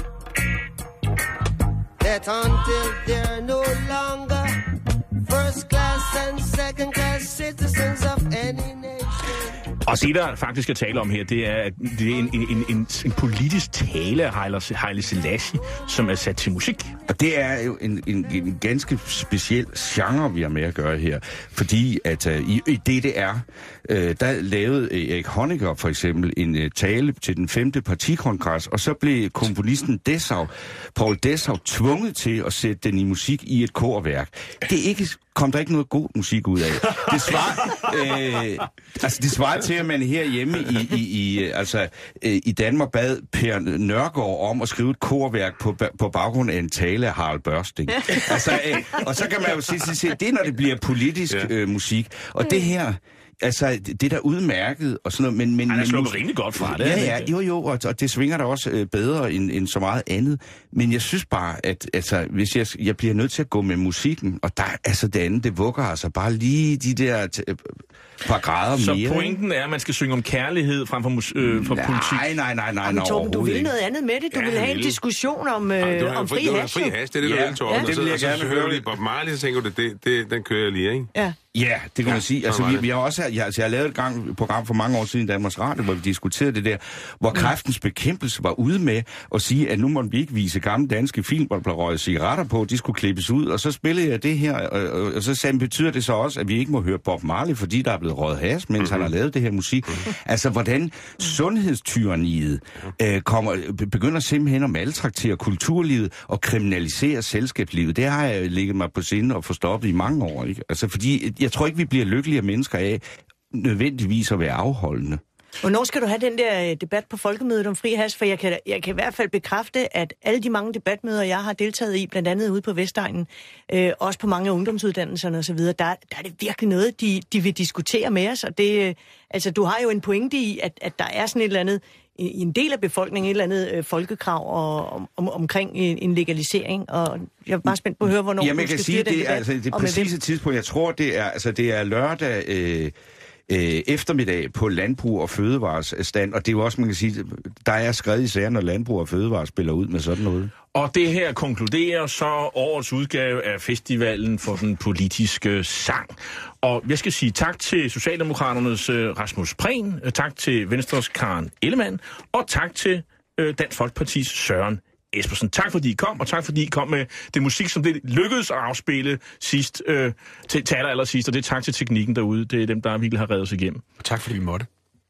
that until they're no longer first class and second class citizens of any nation. Og det, der faktisk skal tale om her, det er, at det er en, en, en, en politisk tale af Haile Selassie, som er sat til musik. Og det er jo en, en, en ganske speciel genre, vi har med at gøre her. Fordi at uh, i, i D D R, uh, der lavede Erik Honecker for eksempel en uh, tale til den femte partikongres, og så blev komponisten Dessau, Paul Dessau, tvunget til at sætte den i musik i et korværk. Det er ikke... kom der ikke noget god musik ud af. Det svarer, øh, altså det svarer til, at man herhjemme i, i, i, altså, øh, i Danmark bad Per Nørgaard om at skrive et korværk på, på baggrund af en tale af Harald Børsting. altså, øh, og så kan man jo sige, sige, det er, når det bliver politisk øh, musik. Og det her... Altså, det er da udmærket og sådan noget, men... men han er slukket mus- rimelig godt fra det. Ja, ja, jo, jo, og, og det svinger da også øh, bedre end, end så meget andet. Men jeg synes bare, at altså, hvis jeg, jeg bliver nødt til at gå med musikken, og der, altså det andet, det vugger altså bare lige de der t- par grader så mere. Så pointen er, at man skal synge om kærlighed frem for, mus- øh, for nej, politik? Nej, nej, nej, nej, Jamen, Torben, du vil noget andet med det. Du Ja, vil have en vil. diskussion om, øh, Ja, det var om fri det var hash. fri hash, det er det, du Ja, vil, Torben. ja, Og det så- vil jeg og så gerne hører høre. vi Bob Marley, så tænker du, det, det, den kører jeg lige, ikke? Ja. Ja, det kan Ja, man sige. Altså, sådan vi, var det. vi har også, jeg, altså, jeg har lavet et gang et program for mange år siden i Danmarks Radio, hvor vi diskuterede det der, hvor kræftens bekæmpelse var ude med at sige, at nu må vi ikke vise gamle danske film, hvor der blev røget cigaretter på, de skulle klippes ud, og så spillede jeg det her, og, og, og så sagde, betyder det så også, at vi ikke må høre Bob Marley, fordi der er blevet røget has, mens mm-hmm. han har lavet det her musik. Mm-hmm. Altså, hvordan sundhedstyranniet øh, kommer, begynder simpelthen at maltraktere kulturlivet og kriminalisere selskabslivet. Det har jeg ligget mig på sinde og få stoppet i mange år, ikke? Altså, fordi jeg tror ikke, vi bliver lykkeligere mennesker af nødvendigvis at være afholdende. Hvornår skal du have den der øh, debat på folkemødet om fri hash? For jeg kan, jeg kan i hvert fald bekræfte, at alle de mange debatmøder, jeg har deltaget i, blandt andet ude på Vestegnen, øh, også på mange af ungdomsuddannelserne osv., der, der er det virkelig noget, de, de vil diskutere med os. Og det, øh, altså, du har jo en pointe i, at, at der er sådan et eller andet, i en del af befolkningen, et eller andet øh, folkekrav og, om, om, omkring en, en legalisering. Og jeg er bare spændt på at høre, hvornår Jamen, du jeg kan skal sige, styre den det er debat. altså det Og med præcise hvem. tidspunkt. Jeg tror, det er, altså, det er lørdag... Øh, øh, eftermiddag på Landbrug og Fødevares stand, og det er jo også, man kan sige, der er skrevet i sager, når Landbrug og Fødevare spiller ud med sådan noget. Og det her konkluderer så årets udgave af festivalen for den politiske sang. Og jeg skal sige tak til Socialdemokraternes Rasmus Prehn, tak til Venstres Karen Ellemann, og tak til Dansk Folkepartis Søren Espersen. Tak fordi I kom, og tak fordi I kom med det musik, som det lykkedes at afspille sidst, øh, til, til aller, aller sidst, og det er tak til teknikken derude. Det er dem, der virkelig har reddet os igennem. Og tak fordi vi måtte.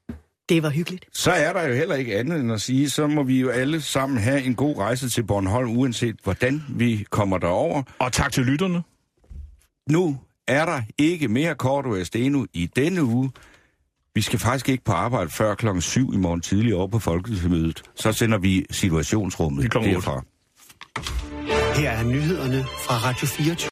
Det var hyggeligt. Så er der jo heller ikke andet end at sige, så må vi jo alle sammen have en god rejse til Bornholm, uanset hvordan vi kommer derover. Og tak til lytterne. Nu er der ikke mere Cordua Steno i denne uge. Vi skal faktisk ikke på arbejde før klokken syv i morgen tidlig over på Folkemødet. Så sender vi situationsrummet derfra. Her er nyhederne fra Radio fireogtyve.